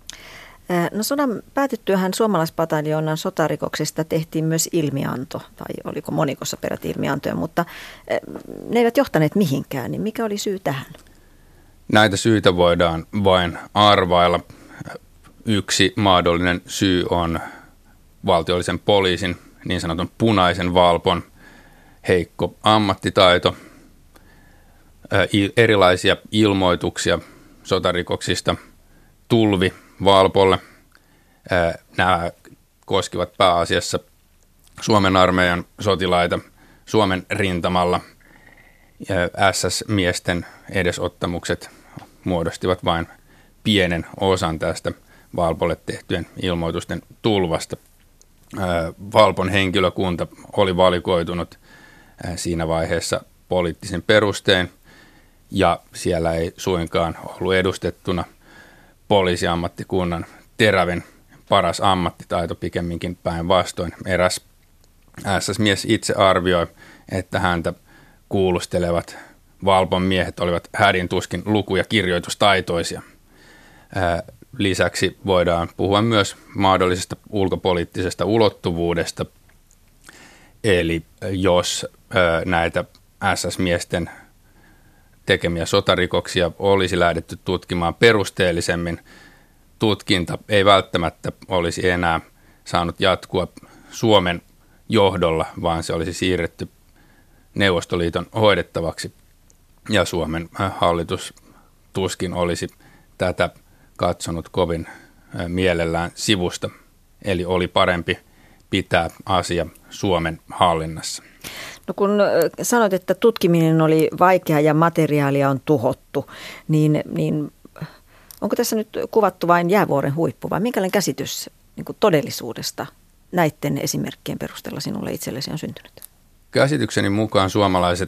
No sodan päätyttyähän suomalaispataljoonan sotarikoksista tehtiin myös ilmianto, tai oliko monikossa peräti ilmiantoja, mutta ne eivät johtaneet mihinkään, niin mikä oli syy tähän? Näitä syitä voidaan vain arvailla. Yksi mahdollinen syy on valtiollisen poliisin, niin sanotun punaisen valpon, heikko ammattitaito, erilaisia ilmoituksia sotarikoksista tulvi valpolle. Nämä koskivat pääasiassa Suomen armeijan sotilaita Suomen rintamalla. SS-miesten edesottamukset muodostivat vain pienen osan tästä valpolle tehtyjen ilmoitusten tulvasta. Valpon henkilökunta oli valikoitunut siinä vaiheessa poliittisin perustein, ja siellä ei suinkaan ollut edustettuna poliisiammattikunnan terävin paras ammattitaito, pikemminkin päinvastoin. Eräs SS-mies itse arvioi, että häntä kuulustelevat valpon miehet olivat hädintuskin luku- ja kirjoitustaitoisia. Lisäksi voidaan puhua myös mahdollisesta ulkopoliittisesta ulottuvuudesta, eli jos näitä SS-miesten tekemiä sotarikoksia olisi lähdetty tutkimaan perusteellisemmin, tutkinta ei välttämättä olisi enää saanut jatkua Suomen johdolla, vaan se olisi siirretty Neuvostoliiton hoidettavaksi, ja Suomen hallitus tuskin olisi tätä katsonut kovin mielellään sivusta, eli oli parempi pitää asia Suomen hallinnassa. No kun sanoit, että tutkiminen oli vaikea ja materiaalia on tuhottu, niin onko tässä nyt kuvattu vain jäävuoren huippu, vai minkälainen käsitys niin kuin todellisuudesta näiden esimerkkien perusteella sinulle itsellesi on syntynyt? Käsitykseni mukaan suomalaiset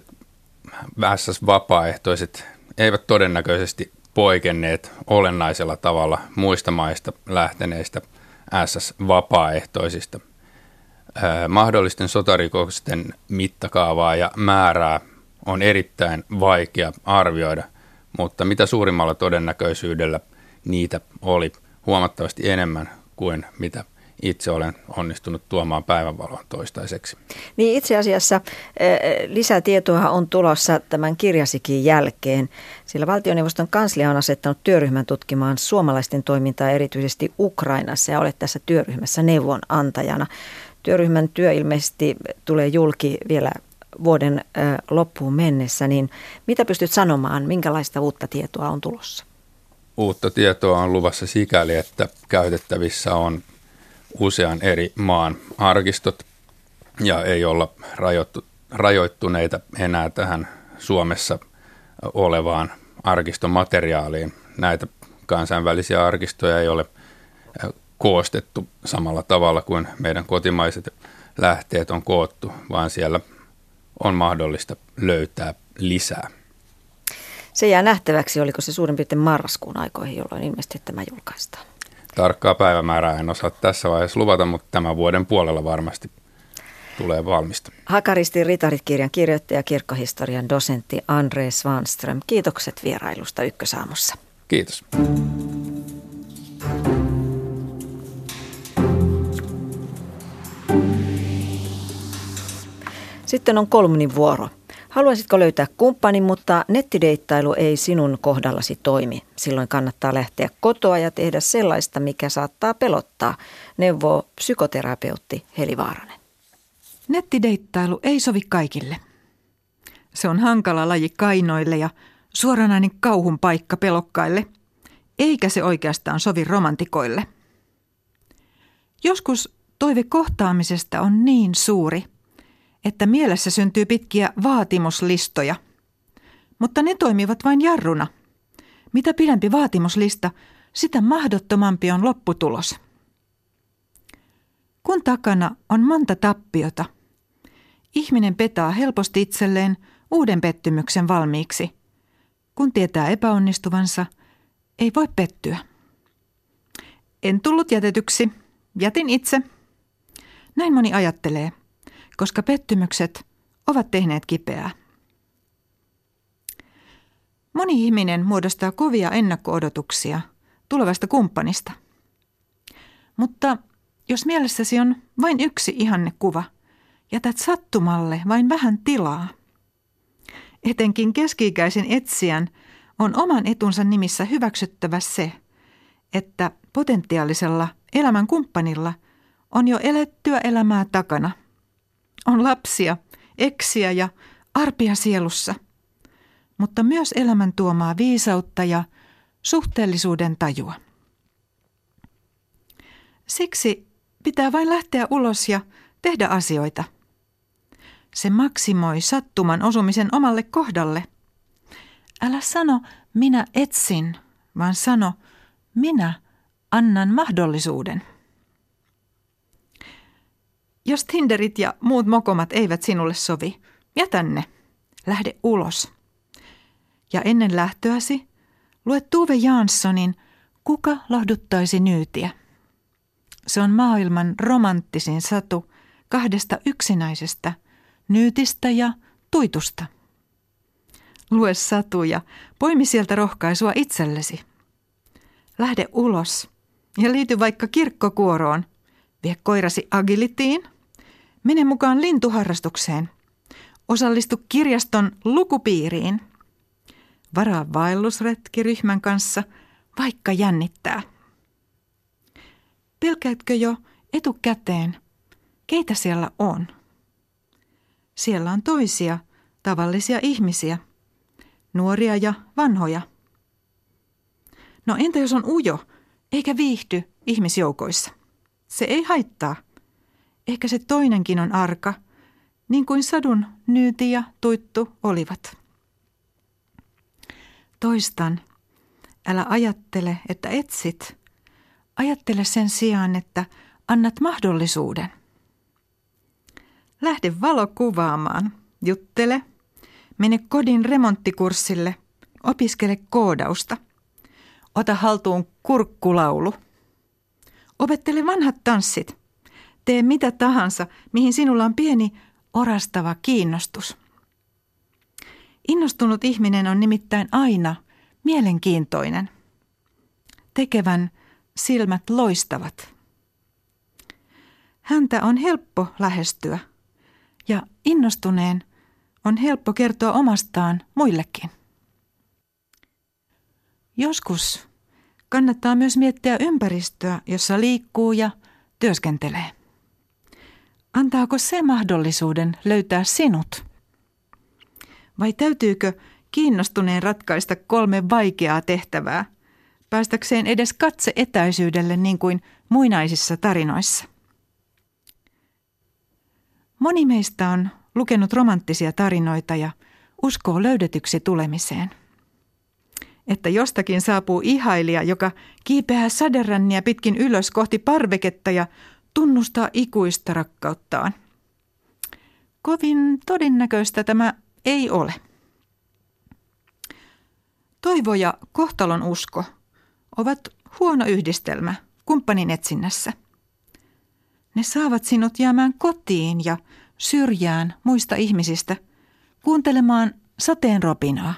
SS-vapaaehtoiset eivät todennäköisesti poikenneet olennaisella tavalla muista maista lähteneistä SS-vapaaehtoisista. Mahdollisten sotarikosten mittakaavaa ja määrää on erittäin vaikea arvioida, mutta mitä suurimmalla todennäköisyydellä niitä oli huomattavasti enemmän kuin mitä itse olen onnistunut tuomaan päivänvaloon toistaiseksi. Niin itse asiassa lisätietoa on tulossa tämän kirjasikin jälkeen, sillä valtioneuvoston kanslia on asettanut työryhmän tutkimaan suomalaisten toimintaa erityisesti Ukrainassa ja olet tässä työryhmässä neuvonantajana. Työryhmän työ ilmeisesti tulee julki vielä vuoden loppuun mennessä, niin mitä pystyt sanomaan, minkälaista uutta tietoa on tulossa? Uutta tietoa on luvassa sikäli, että käytettävissä on usean eri maan arkistot ja ei olla rajoittuneita enää tähän Suomessa olevaan arkistomateriaaliin. Näitä kansainvälisiä arkistoja ei ole koostettu samalla tavalla kuin meidän kotimaiset lähteet on koottu, vaan siellä on mahdollista löytää lisää. Se jää nähtäväksi, oliko se suurin piirtein marraskuun aikoihin, jolloin ilmeisesti tämä julkaistaan. Tarkkaa päivämäärää en osaa tässä vaiheessa luvata, mutta tämän vuoden puolella varmasti tulee valmista. Hakaristin ritarit-kirjan kirjoittaja, kirkkohistorian dosentti Andre Svanström. Kiitokset vierailusta Ykkösaamussa. Kiitos. Sitten on kolumnin vuoro. Haluaisitko löytää kumppanin, mutta nettideittailu ei sinun kohdallasi toimi. Silloin kannattaa lähteä kotoa ja tehdä sellaista, mikä saattaa pelottaa, neuvoo psykoterapeutti Heli Vaaranen. Nettideittailu ei sovi kaikille. Se on hankala laji kainoille ja suoranainen kauhun paikka pelokkaille, eikä se oikeastaan sovi romantikoille. Joskus toive kohtaamisesta on niin suuri, että mielessä syntyy pitkiä vaatimuslistoja, mutta ne toimivat vain jarruna. Mitä pidempi vaatimuslista, sitä mahdottomampi on lopputulos. Kun takana on monta tappiota, ihminen petaa helposti itselleen uuden pettymyksen valmiiksi. Kun tietää epäonnistuvansa, ei voi pettyä. En tullut jätetyksi, jätin itse. Näin moni ajattelee, koska pettymykset ovat tehneet kipeää. Moni ihminen muodostaa kovia ennakko-odotuksia tulevasta kumppanista. Mutta jos mielessäsi on vain yksi ihannekuva, jätät sattumalle vain vähän tilaa. Etenkin keski-ikäisen etsijän on oman etunsa nimissä hyväksyttävä se, että potentiaalisella elämän kumppanilla on jo elettyä elämää takana. On lapsia, eksiä ja arpia sielussa, mutta myös elämän tuomaa viisautta ja suhteellisuuden tajua. Siksi pitää vain lähteä ulos ja tehdä asioita. Se maksimoi sattuman osumisen omalle kohdalle. Älä sano, minä etsin, vaan sano, minä annan mahdollisuuden. Jos Tinderit ja muut mokomat eivät sinulle sovi, jätä ne. Lähde ulos. Ja ennen lähtöäsi lue Tove Janssonin Kuka lohduttaisi nyytiä. Se on maailman romanttisin satu kahdesta yksinäisestä, nyytistä ja tuitusta. Lue satu ja poimi sieltä rohkaisua itsellesi. Lähde ulos ja liity vaikka kirkkokuoroon. Vie koirasi agilitiin. Mene mukaan lintuharrastukseen. Osallistu kirjaston lukupiiriin. Varaa vaellusretki ryhmän kanssa, vaikka jännittää. Pelkäätkö jo etukäteen, keitä siellä on? Siellä on toisia, tavallisia ihmisiä, nuoria ja vanhoja. No entä jos on ujo, eikä viihdy ihmisjoukoissa? Se ei haittaa. Ehkä se toinenkin on arka, niin kuin sadun Nyyti ja Tuittu olivat. Toistan, älä ajattele, että etsit. Ajattele sen sijaan, että annat mahdollisuuden. Lähde valokuvaamaan, juttele, mene kodin remonttikurssille, opiskele koodausta. Ota haltuun kurkkulaulu. Opettele vanhat tanssit. Tee mitä tahansa, mihin sinulla on pieni orastava kiinnostus. Innostunut ihminen on nimittäin aina mielenkiintoinen. Tekevän silmät loistavat. Häntä on helppo lähestyä ja innostuneen on helppo kertoa omastaan muillekin. Joskus kannattaa myös miettiä ympäristöä, jossa liikkuu ja työskentelee. Antaako se mahdollisuuden löytää sinut? Vai täytyykö kiinnostuneen ratkaista 3 vaikeaa tehtävää, päästäkseen edes katse etäisyydelle niin kuin muinaisissa tarinoissa? Moni meistä on lukenut romanttisia tarinoita ja uskoo löydetyksi tulemiseen. Että jostakin saapuu ihailija, joka kiipeää saderänniä pitkin ylös kohti parveketta ja tunnustaa ikuista rakkauttaan. Kovin todennäköistä tämä ei ole. Toivo ja kohtalon usko ovat huono yhdistelmä kumppanin etsinnässä. Ne saavat sinut jäämään kotiin ja syrjään muista ihmisistä, kuuntelemaan sateen ropinaa.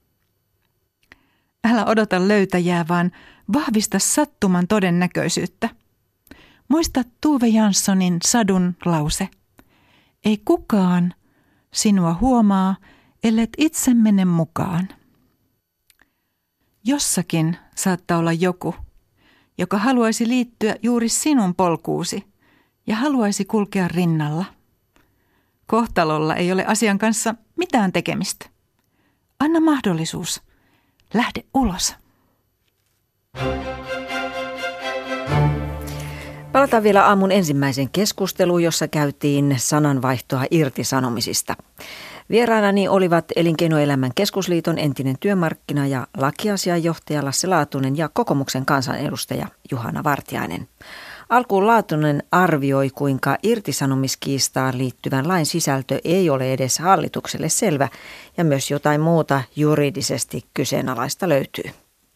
Älä odota löytäjää, vaan vahvista sattuman todennäköisyyttä. Muista Tove Janssonin sadun lause. Ei kukaan sinua huomaa, ellet itse mene mukaan. Jossakin saattaa olla joku, joka haluaisi liittyä juuri sinun polkuusi ja haluaisi kulkea rinnalla. Kohtalolla ei ole asian kanssa mitään tekemistä. Anna mahdollisuus. Lähde ulos. Palataan vielä aamun ensimmäiseen keskusteluun, jossa käytiin sananvaihtoa irtisanomisista. Vieraanani olivat Elinkeinoelämän keskusliiton entinen työmarkkina- ja lakiasiajohtaja Lasse Laatunen ja kokoomuksen kansanedustaja Juhana Vartiainen. Alkuun Laatunen arvioi, kuinka irtisanomiskiistaan liittyvän lain sisältö ei ole edes hallitukselle selvä ja myös jotain muuta juridisesti kyseenalaista löytyy.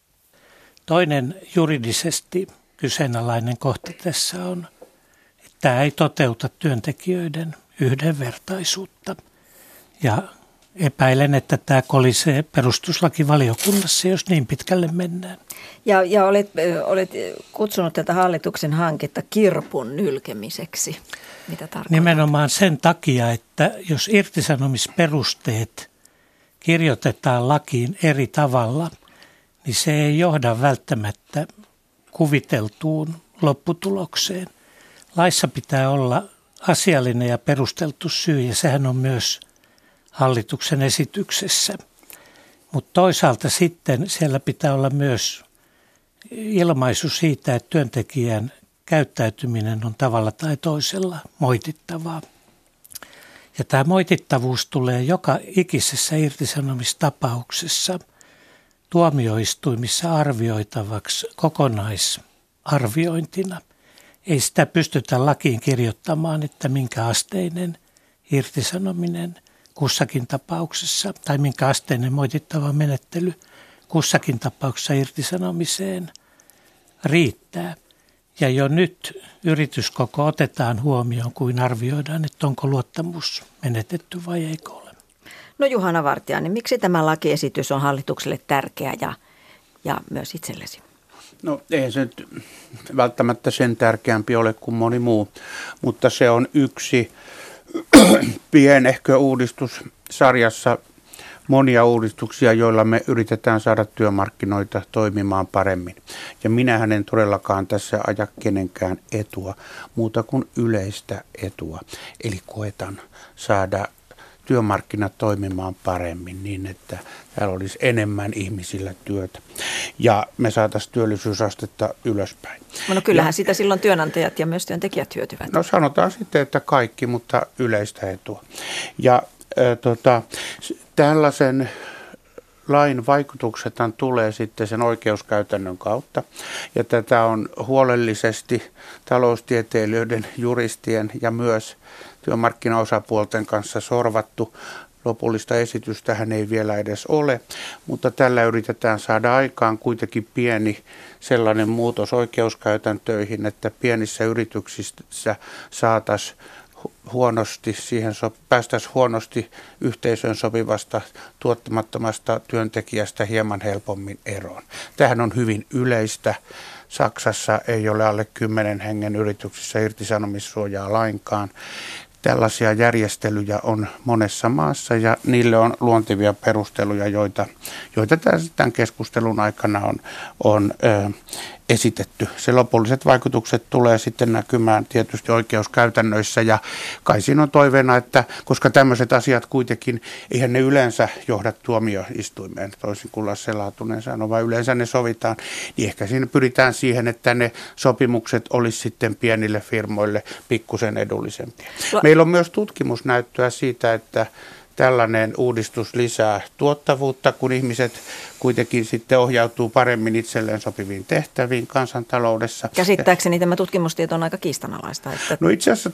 Toinen juridisesti kyseenalainen kohta tässä on, että tämä ei toteuta työntekijöiden yhdenvertaisuutta. Ja epäilen, että tämä kolisee perustuslakivaliokunnassa, jos niin pitkälle mennään. Ja olet kutsunut tätä hallituksen hanketta kirpun nylkemiseksi. Mitä tarkoittaa? Nimenomaan sen takia, että jos irtisanomisperusteet kirjoitetaan lakiin eri tavalla, niin se ei johda välttämättä kuviteltuun lopputulokseen. Laissa pitää olla asiallinen ja perusteltu syy, ja sehän on myös hallituksen esityksessä. Mutta toisaalta sitten siellä pitää olla myös ilmaisu siitä, että työntekijän käyttäytyminen on tavalla tai toisella moitittavaa. Ja tämä moitittavuus tulee joka ikisessä irtisanomistapauksessa tuomioistuimissa arvioitavaksi kokonaisarviointina. Ei sitä pystytä lakiin kirjoittamaan, että minkä asteinen irtisanominen kussakin tapauksessa tai minkä asteinen moitittava menettely kussakin tapauksessa irtisanomiseen riittää. Ja jo nyt yrityskoko otetaan huomioon, kuin arvioidaan, että onko luottamus menetetty vai eikö ole. No Juhana Vartiainen, miksi tämä lakiesitys on hallitukselle tärkeä ja myös itsellesi? No ei se nyt välttämättä sen tärkeämpi ole kuin moni muu, mutta se on yksi pienehkö uudistus sarjassa monia uudistuksia, joilla me yritetään saada työmarkkinoita toimimaan paremmin. Ja minähän en todellakaan tässä aja kenenkään etua, muuta kuin yleistä etua. Eli koetan saada työmarkkinat toimimaan paremmin niin, että täällä olisi enemmän ihmisillä työtä. Ja me saataisiin työllisyysastetta ylöspäin. No kyllähän sitä silloin työnantajat ja myös työntekijät hyötyvät. No sanotaan sitten, että kaikki, mutta yleistä etua. Ja tällaisen lain vaikutuksethan tulee sitten sen oikeuskäytännön kautta. Ja tätä on huolellisesti taloustieteilijöiden, juristien ja myös työmarkkinaosapuolten kanssa sorvattu. Lopullista esitystähän ei vielä edes ole, mutta tällä yritetään saada aikaan kuitenkin pieni sellainen muutos oikeuskäytäntöihin, että pienissä yrityksissä saataisiin päästäisiin huonosti yhteisöön sopivasta tuottamattomasta työntekijästä hieman helpommin eroon. Tämähän on hyvin yleistä. Saksassa ei ole alle 10 hengen yrityksissä irtisanomissuojaa lainkaan. Tällaisia järjestelyjä on monessa maassa ja niille on luontevia perusteluja, joita tämän keskustelun aikana on esitetty. Se lopulliset vaikutukset tulee sitten näkymään tietysti oikeuskäytännöissä ja kai siinä on toiveena, että koska tämmöiset asiat kuitenkin, eihän ne yleensä johda tuomioistuimeen, toisin kuin Lasse Laatunen sanoi, vaan yleensä ne sovitaan, niin ehkä siinä pyritään siihen, että ne sopimukset olisi sitten pienille firmoille pikkusen edullisempia. Meillä on myös tutkimusnäyttöä siitä, että tällainen uudistus lisää tuottavuutta, kun ihmiset kuitenkin sitten ohjautuu paremmin itselleen sopiviin tehtäviin kansantaloudessa. Käsittääkseni tämä tutkimustieto on aika kiistanalaista. Että no itse asiassa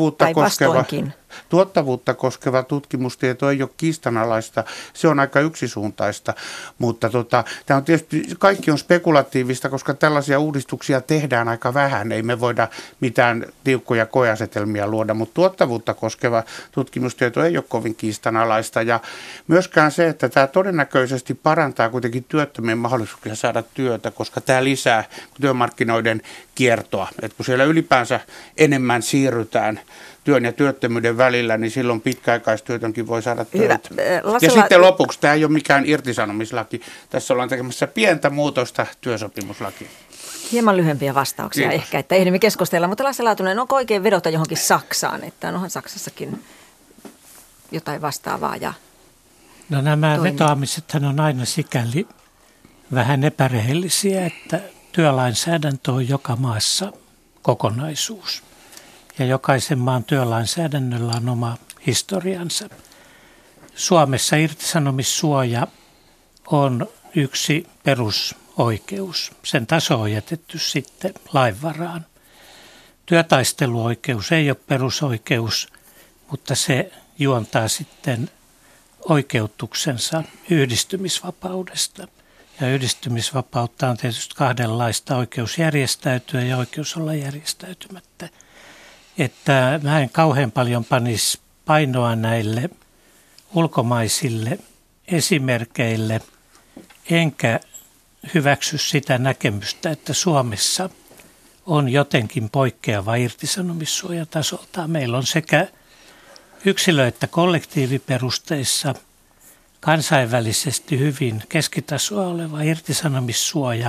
tuottavuutta koskeva tutkimustieto ei ole kiistanalaista, se on aika yksisuuntaista, mutta tämä on tietysti, kaikki on spekulatiivista, koska tällaisia uudistuksia tehdään aika vähän, ei me voida mitään tiukkoja koeasetelmia luoda, mutta tuottavuutta koskeva tutkimustieto ei ole kovin kiistanalaista ja myöskään se, että tämä todennäköisesti parantaa kuitenkin työttömien mahdollisuuksia saada työtä, koska tämä lisää työmarkkinoiden kiertoa. Et kun siellä ylipäänsä enemmän siirrytään työn ja työttömyyden välillä, niin silloin pitkäaikaistyötönkin voi saada töitä. Ja sitten lopuksi, tämä ei ole mikään irtisanomislaki. Tässä ollaan tekemässä pientä muutosta työsopimuslakiin. Hieman lyhyempiä vastauksia ehkä, että ehdimme keskustella. Mutta Lasse Laatunen, onko oikein vedota johonkin Saksaan? Että onhan Saksassakin jotain vastaavaa ja no nämä vetoamisethan on aina sikäli vähän epärehellisiä, että työlainsäädäntö on joka maassa kokonaisuus. Ja jokaisen maan työlainsäädännöllä on oma historiansa. Suomessa irtisanomissuoja on yksi perusoikeus. Sen taso on jätetty sitten lainvaraan. Työtaisteluoikeus ei ole perusoikeus, mutta se juontaa sitten oikeutuksensa yhdistymisvapaudesta. Ja yhdistymisvapautta on tietysti kahdenlaista, oikeus järjestäytyä ja oikeus olla järjestäytymättä. Että mä en kauhean paljon panisi painoa näille ulkomaisille esimerkeille, enkä hyväksy sitä näkemystä, että Suomessa on jotenkin poikkeava irtisanomissuoja tasoltaan. Meillä on sekä yksilö- että kollektiiviperusteissa kansainvälisesti hyvin keskitasoa oleva irtisanomissuoja,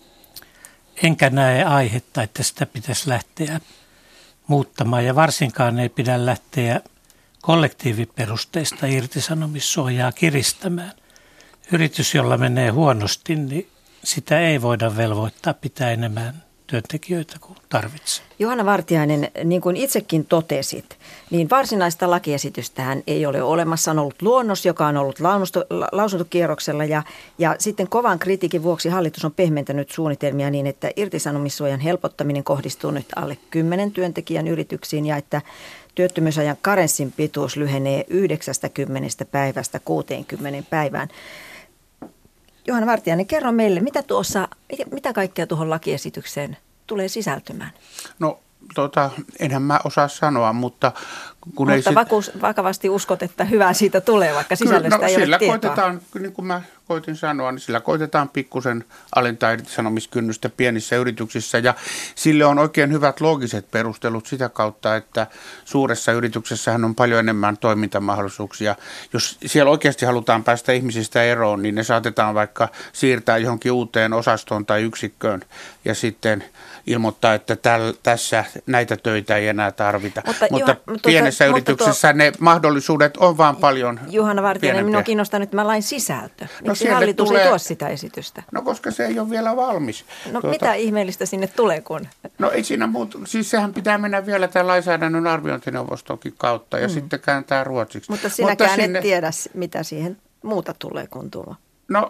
enkä näe aihetta, että sitä pitäisi lähteä muuttamaan ja varsinkaan ei pidä lähteä kollektiiviperusteista irtisanomissuojaa kiristämään. Yritys, jolla menee huonosti, niin sitä ei voida velvoittaa pitää enemmän työntekijöitä kuin tarvitsee. Johanna Vartiainen, niin kuin itsekin totesit, niin varsinaista lakiesitystähän ei ole olemassa. On ollut luonnos, joka on ollut lausuntokierroksella ja sitten kovan kritiikin vuoksi hallitus on pehmentänyt suunnitelmia niin, että irtisanomissuojan helpottaminen kohdistuu nyt alle 10 työntekijän yrityksiin ja että työttömyysajan karenssin pituus lyhenee 90 päivästä 60 päivään. Johanna Vartiainen, kerro meille, mitä kaikkea tuohon lakiesitykseen tulee sisältymään? No, enhän mä osaa sanoa, mutta kun ei vakavasti uskot, että hyvää siitä tulee, vaikka sisällöstä ei ole tietoa. Koitetaan, niin kuin mä koitin sanoa, niin sillä koitetaan pikkusen alentaa irtisanomiskynnystä pienissä yrityksissä ja sille on oikein hyvät loogiset perustelut sitä kautta, että suuressa yrityksessähän on paljon enemmän toimintamahdollisuuksia. Jos siellä oikeasti halutaan päästä ihmisistä eroon, niin ne saatetaan vaikka siirtää johonkin uuteen osastoon tai yksikköön ja sitten ilmoittaa, että tässä näitä töitä ei enää tarvita. Mutta pienessä yrityksessä ne mahdollisuudet on vaan paljon Johanna Vartiainen, minua kiinnostaa nyt tämä lain sisältö. Miksi hallitus ei tuo sitä esitystä? No koska se ei ole vielä valmis. No mitä ihmeellistä sinne tulee kun? No ei siinä muuta. Siis sehän pitää mennä vielä tämän lainsäädännön arviointineuvostokin kautta ja sitten kääntää ruotsiksi. Mutta sinäkään et tiedä, mitä siihen muuta tulee kun tuo. No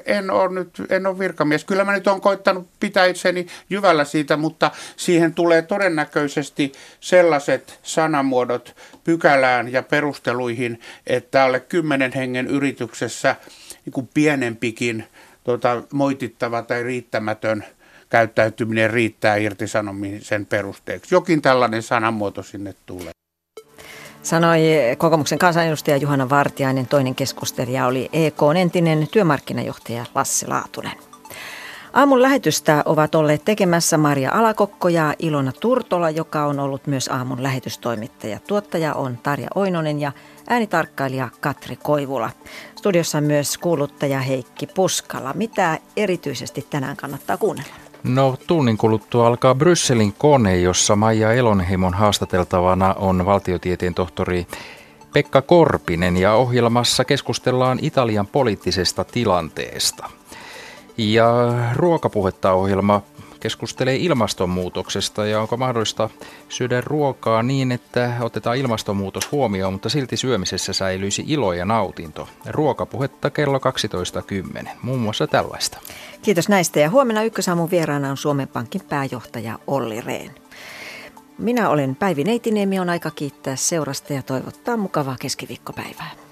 en ole virkamies. Kyllä mä nyt olen koittanut pitää itseni jyvällä siitä, mutta siihen tulee todennäköisesti sellaiset sanamuodot pykälään ja perusteluihin, että alle 10 hengen yrityksessä niin kuin pienempikin moitittava tai riittämätön käyttäytyminen riittää irtisanomisen perusteeksi. Jokin tällainen sanamuoto sinne tulee. Sanoi kokoomuksen kansanedustaja Johanna Vartiainen. Toinen keskustelija oli EK:n entinen työmarkkinajohtaja Lasse Laatunen. Aamun lähetystä ovat olleet tekemässä Maria Alakokko ja Ilona Turtola, joka on ollut myös aamun lähetystoimittaja. Tuottaja on Tarja Oinonen ja äänitarkkailija Katri Koivula. Studiossa on myös kuuluttaja Heikki Puskala. Mitä erityisesti tänään kannattaa kuunnella? No, tunnin kuluttua alkaa Brysselin kone, jossa Maija Elonheimon haastateltavana on valtiotieteen tohtori Pekka Korpinen, ja ohjelmassa keskustellaan Italian poliittisesta tilanteesta. Ja ruokapuhetta -ohjelma keskustelee ilmastonmuutoksesta ja onko mahdollista syödä ruokaa niin, että otetaan ilmastonmuutos huomioon, mutta silti syömisessä säilyisi ilo ja nautinto. Ruokapuhetta kello 12.10. Muun muassa tällaista. Kiitos näistä, ja huomenna Ykkösaamun vieraana on Suomen Pankin pääjohtaja Olli Rehn. Minä olen Päivi Neitiniemi, on aika kiittää seurasta ja toivottaa mukavaa keskiviikkopäivää.